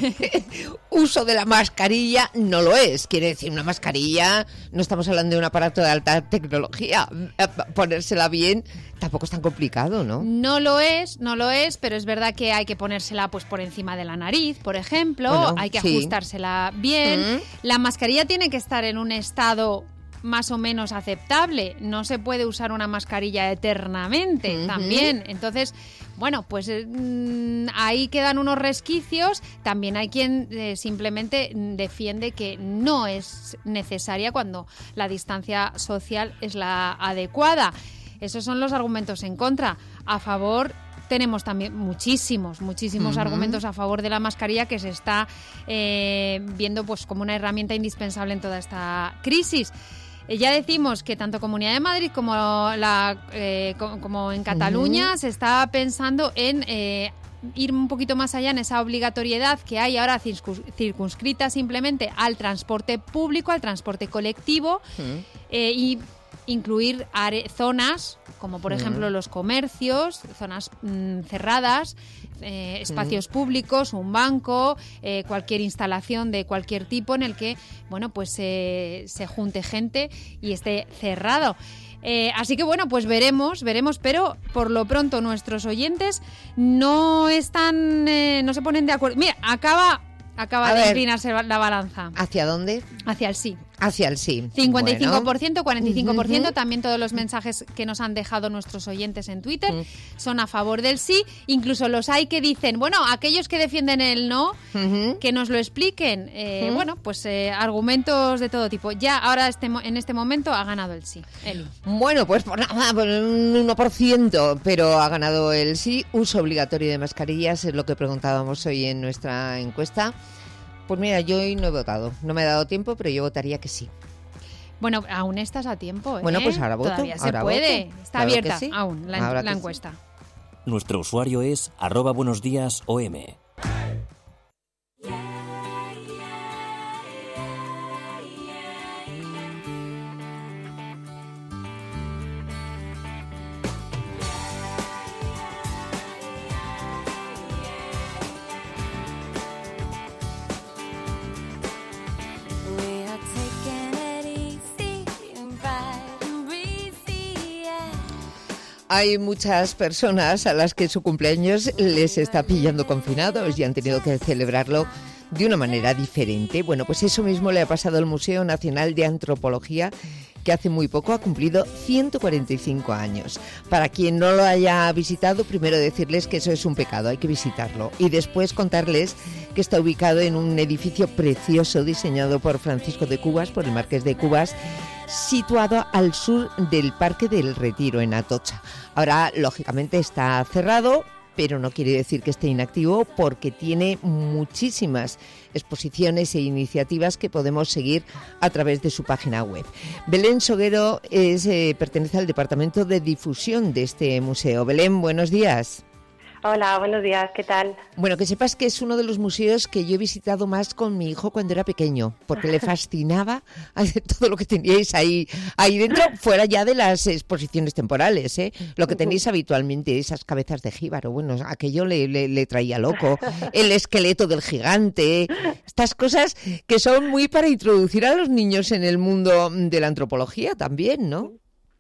uso de la mascarilla no lo es. Quiere decir, una mascarilla, no estamos hablando de un aparato de alta tecnología. Ponérsela bien tampoco es tan complicado, ¿no? No lo es, no lo es, pero es verdad que hay que ponérsela pues por encima de la nariz, por ejemplo, Bueno, hay que sí. ajustársela bien. Mm. La mascarilla tiene que estar en un estado más o menos aceptable, no se puede usar una mascarilla eternamente Ujú. también, entonces, bueno, pues eh, mm, ahí quedan unos resquicios, también hay quien eh, simplemente defiende que no es necesaria cuando la distancia social es la adecuada. Esos son los argumentos en contra. A favor tenemos también muchísimos, muchísimos Ujú. argumentos a favor de la mascarilla, que se está eh, viendo pues como una herramienta indispensable en toda esta crisis. Eh, ya decimos que tanto Comunidad de Madrid como, la, eh, co- como en Cataluña Ujú. se está pensando en eh, ir un poquito más allá en esa obligatoriedad que hay ahora circuns- circunscrita simplemente al transporte público, al transporte colectivo, Mm. eh, y incluir are- zonas como por Mm. ejemplo los comercios, zonas mm, cerradas, eh, espacios Mm. públicos, un banco, eh, cualquier instalación de cualquier tipo en el que bueno pues eh, se junte gente y esté cerrado. Eh, así que bueno, pues veremos, veremos, pero por lo pronto nuestros oyentes no están, eh, no se ponen de acuerdo. Mira, acaba, acaba A de ver. inclinarse la balanza ¿Hacia dónde? hacia el sí. Hacia el sí. cincuenta y cinco por ciento, Bueno. cuarenta y cinco por ciento, Ujú. también todos los mensajes que nos han dejado nuestros oyentes en Twitter Mm. son a favor del sí, incluso los hay que dicen, bueno, aquellos que defienden el no, Ujú. que nos lo expliquen. Eh, Mm. Bueno, pues eh, argumentos de todo tipo. Ya ahora este, mo- en este momento ha ganado el sí. Eli. Bueno, pues por nada, por un uno por ciento, pero ha ganado el sí. Uso obligatorio de mascarillas es lo que preguntábamos hoy en nuestra encuesta. Pues mira, yo hoy no he votado. No me ha dado tiempo, pero yo votaría que sí. Bueno, aún estás a tiempo, ¿eh? Bueno, pues ahora voto, Todavía se ahora puede. voto. Está Claro que abierta sí. aún la, Ahora la que sí. encuesta. Nuestro usuario es arroba buenos días O M. We are taking it easy and bright and breezy, yeah. Hay muchas personas a las que su cumpleaños les está pillando confinados y han tenido que celebrarlo de una manera diferente. Bueno, pues eso mismo le ha pasado al Museo Nacional de Antropología, que hace muy poco ha cumplido ciento cuarenta y cinco años. Para quien no lo haya visitado, primero decirles que eso es un pecado, hay que visitarlo. Y después contarles que está ubicado en un edificio precioso diseñado por Francisco de Cubas, por el Marqués de Cubas, situado al sur del Parque del Retiro, en Atocha. Ahora, lógicamente, está cerrado, pero no quiere decir que esté inactivo, porque tiene muchísimas exposiciones e iniciativas que podemos seguir a través de su página web. Belén Soguero es, eh, pertenece al Departamento de Difusión de este museo. Belén, buenos días. Hola, buenos días, ¿qué tal? Bueno, que sepas que es uno de los museos que yo he visitado más con mi hijo cuando era pequeño, porque le fascinaba todo lo que teníais ahí, ahí dentro, fuera ya de las exposiciones temporales, ¿eh? Lo que tenéis habitualmente, esas cabezas de jíbaro, bueno, aquello le, le, le traía loco, el esqueleto del gigante, estas cosas que son muy para introducir a los niños en el mundo de la antropología también, ¿no?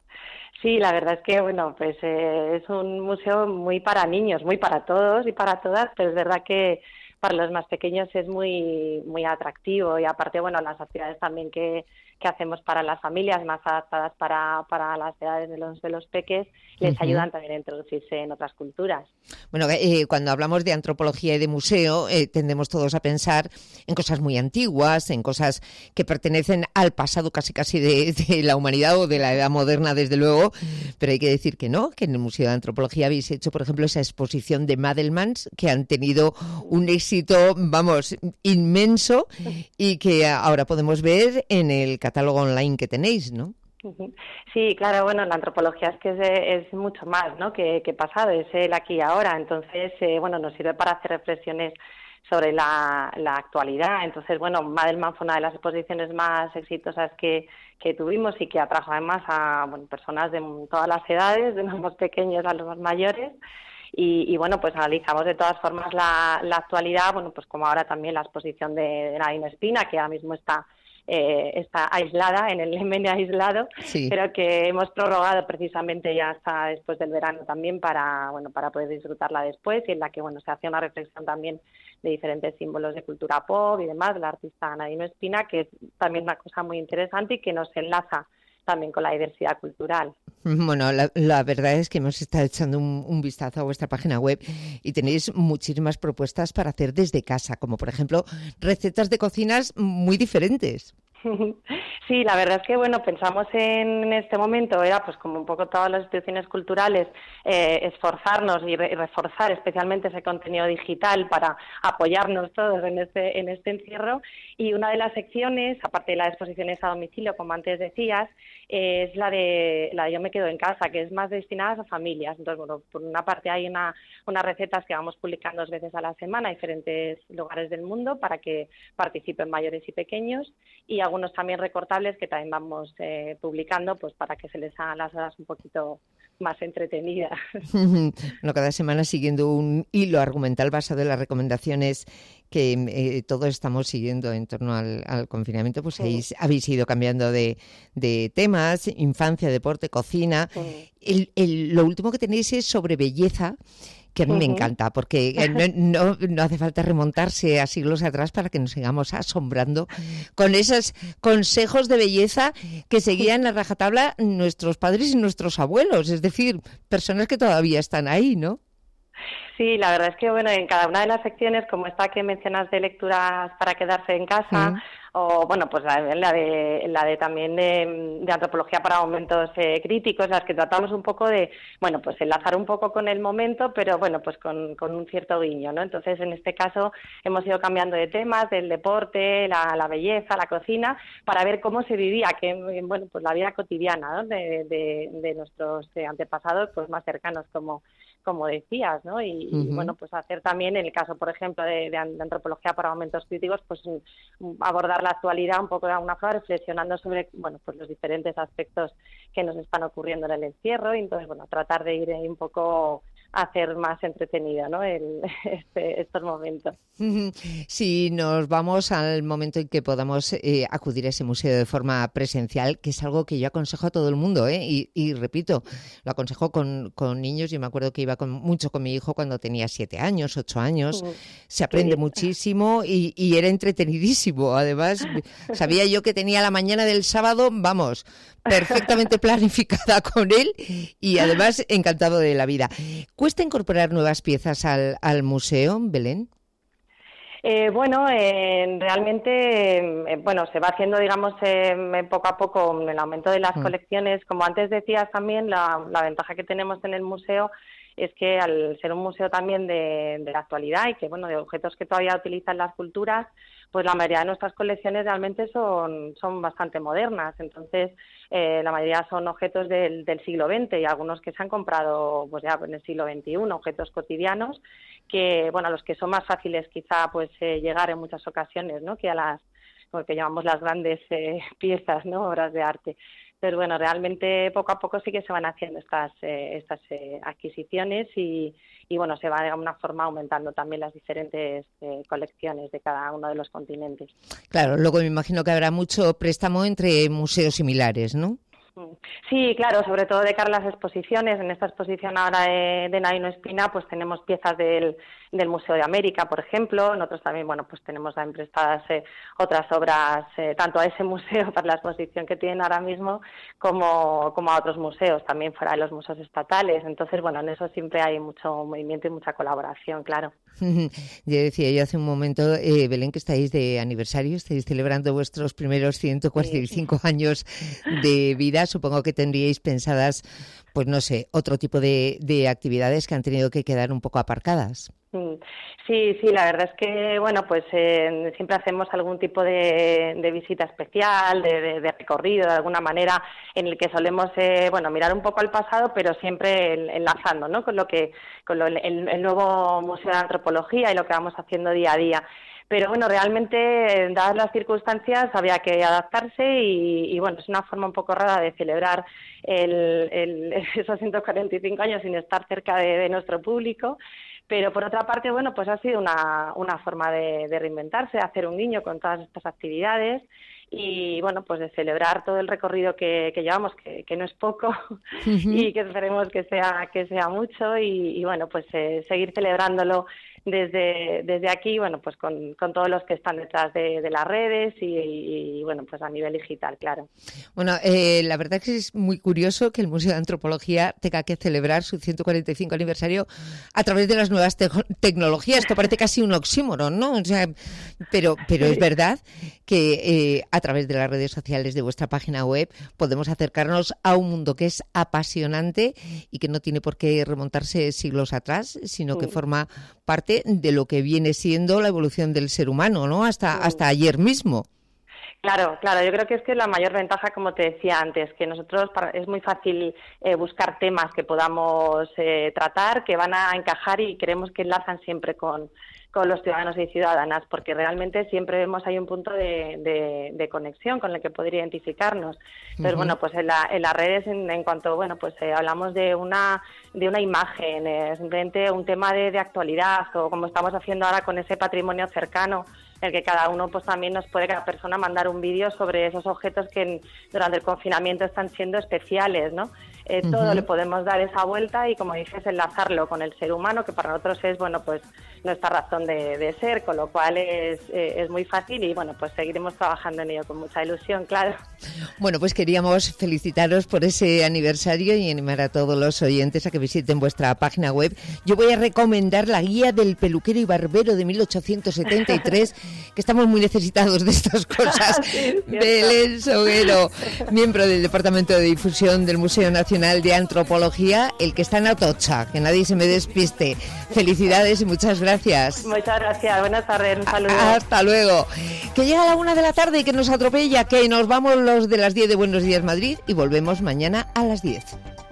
Sí, la verdad es que, bueno, pues eh, es un museo muy para niños, muy para todos y para todas, pero es verdad que para los más pequeños es muy muy atractivo y aparte, bueno, las actividades también que, que hacemos para las familias más adaptadas para, para las edades de los, de los peques, les uh-huh. ayudan también a introducirse en otras culturas. Bueno, eh, cuando hablamos de antropología y de museo, eh, tendemos todos a pensar en cosas muy antiguas, en cosas que pertenecen al pasado casi casi de, de la humanidad o de la edad moderna, desde luego, pero hay que decir que no, que en el Museo de Antropología habéis hecho, por ejemplo, esa exposición de Madelmans, que han tenido un éxito, vamos, inmenso y que ahora podemos ver en el catálogo online que tenéis, ¿no? Sí, claro, bueno, la antropología es que es, es mucho más, ¿no?, que, que pasado, es el aquí y ahora, entonces, eh, bueno, nos sirve para hacer reflexiones sobre la, la actualidad. Entonces, bueno, Madelman fue una de las exposiciones más exitosas que, que tuvimos y que atrajo además a bueno, personas de todas las edades, de los más pequeños a los más mayores. Y, y bueno, pues analizamos de todas formas la, la actualidad, bueno, pues como ahora también la exposición de, de Nadine Espina, que ahora mismo está Eh, está aislada, en el Lemene aislado, sí. pero que hemos prorrogado precisamente ya hasta después del verano también para bueno para poder disfrutarla después, y en la que bueno se hace una reflexión también de diferentes símbolos de cultura pop y demás, de la artista Nadine Espina, que es también una cosa muy interesante y que nos enlaza también con la diversidad cultural. Bueno, la, la verdad es que hemos estado echando un, un vistazo a vuestra página web y tenéis muchísimas propuestas para hacer desde casa, como por ejemplo recetas de cocinas muy diferentes. Sí, la verdad es que bueno, pensamos en, en este momento, era pues como un poco todas las instituciones culturales, eh, esforzarnos y, re, y reforzar especialmente ese contenido digital para apoyarnos todos en este, en este encierro, y una de las secciones, aparte de las exposiciones a domicilio, como antes decías, eh, es la de la de Yo me quedo en casa, que es más destinada a familias. Entonces, bueno, por una parte hay una, unas recetas que vamos publicando dos veces a la semana en diferentes lugares del mundo para que participen mayores y pequeños, y algunos también recortables que también vamos eh, publicando pues para que se les hagan las horas un poquito más entretenidas. Bueno, cada semana siguiendo un hilo argumental basado en las recomendaciones que eh, todos estamos siguiendo en torno al, al confinamiento, pues sí. habéis, habéis ido cambiando de, de temas, infancia, deporte, cocina. Sí. El, el, lo último que tenéis es sobre belleza, que a mí uh-huh. me encanta, porque no, no, no hace falta remontarse a siglos atrás para que nos sigamos asombrando con esos consejos de belleza que seguían a rajatabla nuestros padres y nuestros abuelos, es decir, personas que todavía están ahí, ¿no? Sí, la verdad es que bueno, en cada una de las secciones, como esta que mencionas de lecturas para quedarse en casa, uh-huh. o bueno, pues la, la de la de también de, de antropología para momentos eh, críticos, las que tratamos un poco de, bueno, pues enlazar un poco con el momento, pero bueno, pues con, con un cierto guiño, ¿no? Entonces, en este caso, hemos ido cambiando de temas, del deporte, la, la belleza, la cocina, para ver cómo se vivía, que bueno, pues la vida cotidiana, ¿no?, de, de, de nuestros antepasados, pues más cercanos, como como decías, ¿no? Y, uh-huh. y bueno, pues hacer también, en el caso, por ejemplo, de, de antropología para momentos críticos, pues abordar la actualidad un poco de alguna forma, reflexionando sobre, bueno, pues los diferentes aspectos que nos están ocurriendo en el encierro, y entonces, bueno, tratar de ir un poco a hacer más entretenido, ¿no?, el, este, estos momentos. Si nos vamos al momento en que podamos eh, acudir a ese museo de forma presencial, que es algo que yo aconsejo a todo el mundo, ¿eh? y, y repito, lo aconsejo con, con niños. Yo me acuerdo que iba con, mucho con mi hijo cuando tenía siete años, ocho años, uh, se aprende sí. muchísimo y, y era entretenidísimo. Además, sabía yo que tenía la mañana del sábado, vamos, perfectamente planificada con él, y además encantado de la vida. ¿Cuesta incorporar nuevas piezas al, al museo, Belén? Eh, bueno, eh, realmente, eh, bueno, se va haciendo, digamos, eh, poco a poco el aumento de las mm. colecciones. Como antes decías también, la, la ventaja que tenemos en el museo es que al ser un museo también de, de la actualidad y que, bueno, de objetos que todavía utilizan las culturas, pues la mayoría de nuestras colecciones realmente son, son bastante modernas. Entonces, eh, la mayoría son objetos del, del siglo veinte y algunos que se han comprado pues ya en el siglo veintiuno, objetos cotidianos que, bueno, a los que son más fáciles quizá pues eh, llegar en muchas ocasiones, ¿no?, que a las, lo que llamamos las grandes eh, piezas, ¿no?, obras de arte. Pero bueno, realmente poco a poco sí que se van haciendo estas eh, estas eh, adquisiciones y, y bueno, se va de alguna forma aumentando también las diferentes eh, colecciones de cada uno de los continentes. Claro, luego me imagino que habrá mucho préstamo entre museos similares, ¿no? Sí, claro, sobre todo de cara a las exposiciones. En esta exposición ahora de, de Naino Espina, pues tenemos piezas del, del Museo de América, por ejemplo. Nosotros también, bueno, pues tenemos también prestadas eh, otras obras, eh, tanto a ese museo para la exposición que tienen ahora mismo, como, como a otros museos, también fuera de los museos estatales. Entonces, bueno, en eso siempre hay mucho movimiento y mucha colaboración, claro. Ya decía yo hace un momento, eh, Belén, que estáis de aniversario, estáis celebrando vuestros primeros ciento cuarenta y cinco sí. años de vida. Supongo que tendríais pensadas, pues no sé, otro tipo de, de actividades que han tenido que quedar un poco aparcadas. Sí, sí, la verdad es que, bueno, pues eh, siempre hacemos algún tipo de, de visita especial, de, de, de recorrido, de alguna manera, en el que solemos, eh, bueno, mirar un poco al pasado, pero siempre enlazando, ¿no?, con lo que, con lo, el, el nuevo Museo de Antropología y lo que vamos haciendo día a día. Pero bueno, realmente, dadas las circunstancias, había que adaptarse y, y bueno, es una forma un poco rara de celebrar el, el, esos ciento cuarenta y cinco años sin estar cerca de, de nuestro público. Pero por otra parte, bueno, pues ha sido una, una forma de, de reinventarse, de hacer un guiño con todas estas actividades y, bueno, pues de celebrar todo el recorrido que, que llevamos, que, que no es poco, uh-huh. y que esperemos que sea, que sea mucho y, y bueno, pues eh, seguir celebrándolo desde, desde aquí, bueno, pues con, con todos los que están detrás de, de las redes y, y, y, bueno, pues a nivel digital, claro. Bueno, eh, la verdad es que es muy curioso que el Museo de Antropología tenga que celebrar su ciento cuarenta y cinco aniversario a través de las nuevas te- tecnologías. Esto parece casi un oxímoron, ¿no? O sea, pero, pero es verdad que eh, a través de las redes sociales de vuestra página web podemos acercarnos a un mundo que es apasionante y que no tiene por qué remontarse siglos atrás, sino que forma parte de lo que viene siendo la evolución del ser humano, ¿no? Hasta, hasta ayer mismo. Claro, claro, yo creo que es que la mayor ventaja, como te decía antes, que nosotros para, es muy fácil eh, buscar temas que podamos eh, tratar, que van a encajar y creemos que enlazan siempre con, con los ciudadanos y ciudadanas, porque realmente siempre vemos ahí un punto de, de, de conexión con el que poder identificarnos. Entonces, uh-huh. bueno, pues en, la, en las redes, en, en cuanto, bueno, pues eh, hablamos de una de una imagen, eh, simplemente un tema de, de actualidad, o como estamos haciendo ahora con ese patrimonio cercano, en el que cada uno pues también nos puede, cada persona, mandar un vídeo sobre esos objetos que en, durante el confinamiento están siendo especiales, ¿no? Eh, uh-huh. Todo le podemos dar esa vuelta y, como dices, enlazarlo con el ser humano, que para nosotros es, bueno, pues nuestra razón de, de ser, con lo cual es, eh, es muy fácil y, bueno, pues seguiremos trabajando en ello con mucha ilusión, claro. Bueno, pues queríamos felicitaros por ese aniversario y animar a todos los oyentes a que visiten vuestra página web. Yo voy a recomendar la guía del peluquero y barbero de mil ochocientos setenta y tres, que estamos muy necesitados de estas cosas. Sí, Belén Soguero, miembro del Departamento de Difusión del Museo Nacional de Antropología, el que está en Atocha, que nadie se me despiste. Felicidades y muchas gracias. Muchas gracias, buenas tardes, un saludo. Hasta luego. Que llega la una de la tarde y que nos atropella, que nos vamos los de las diez de Buenos Días Madrid y volvemos mañana a las diez.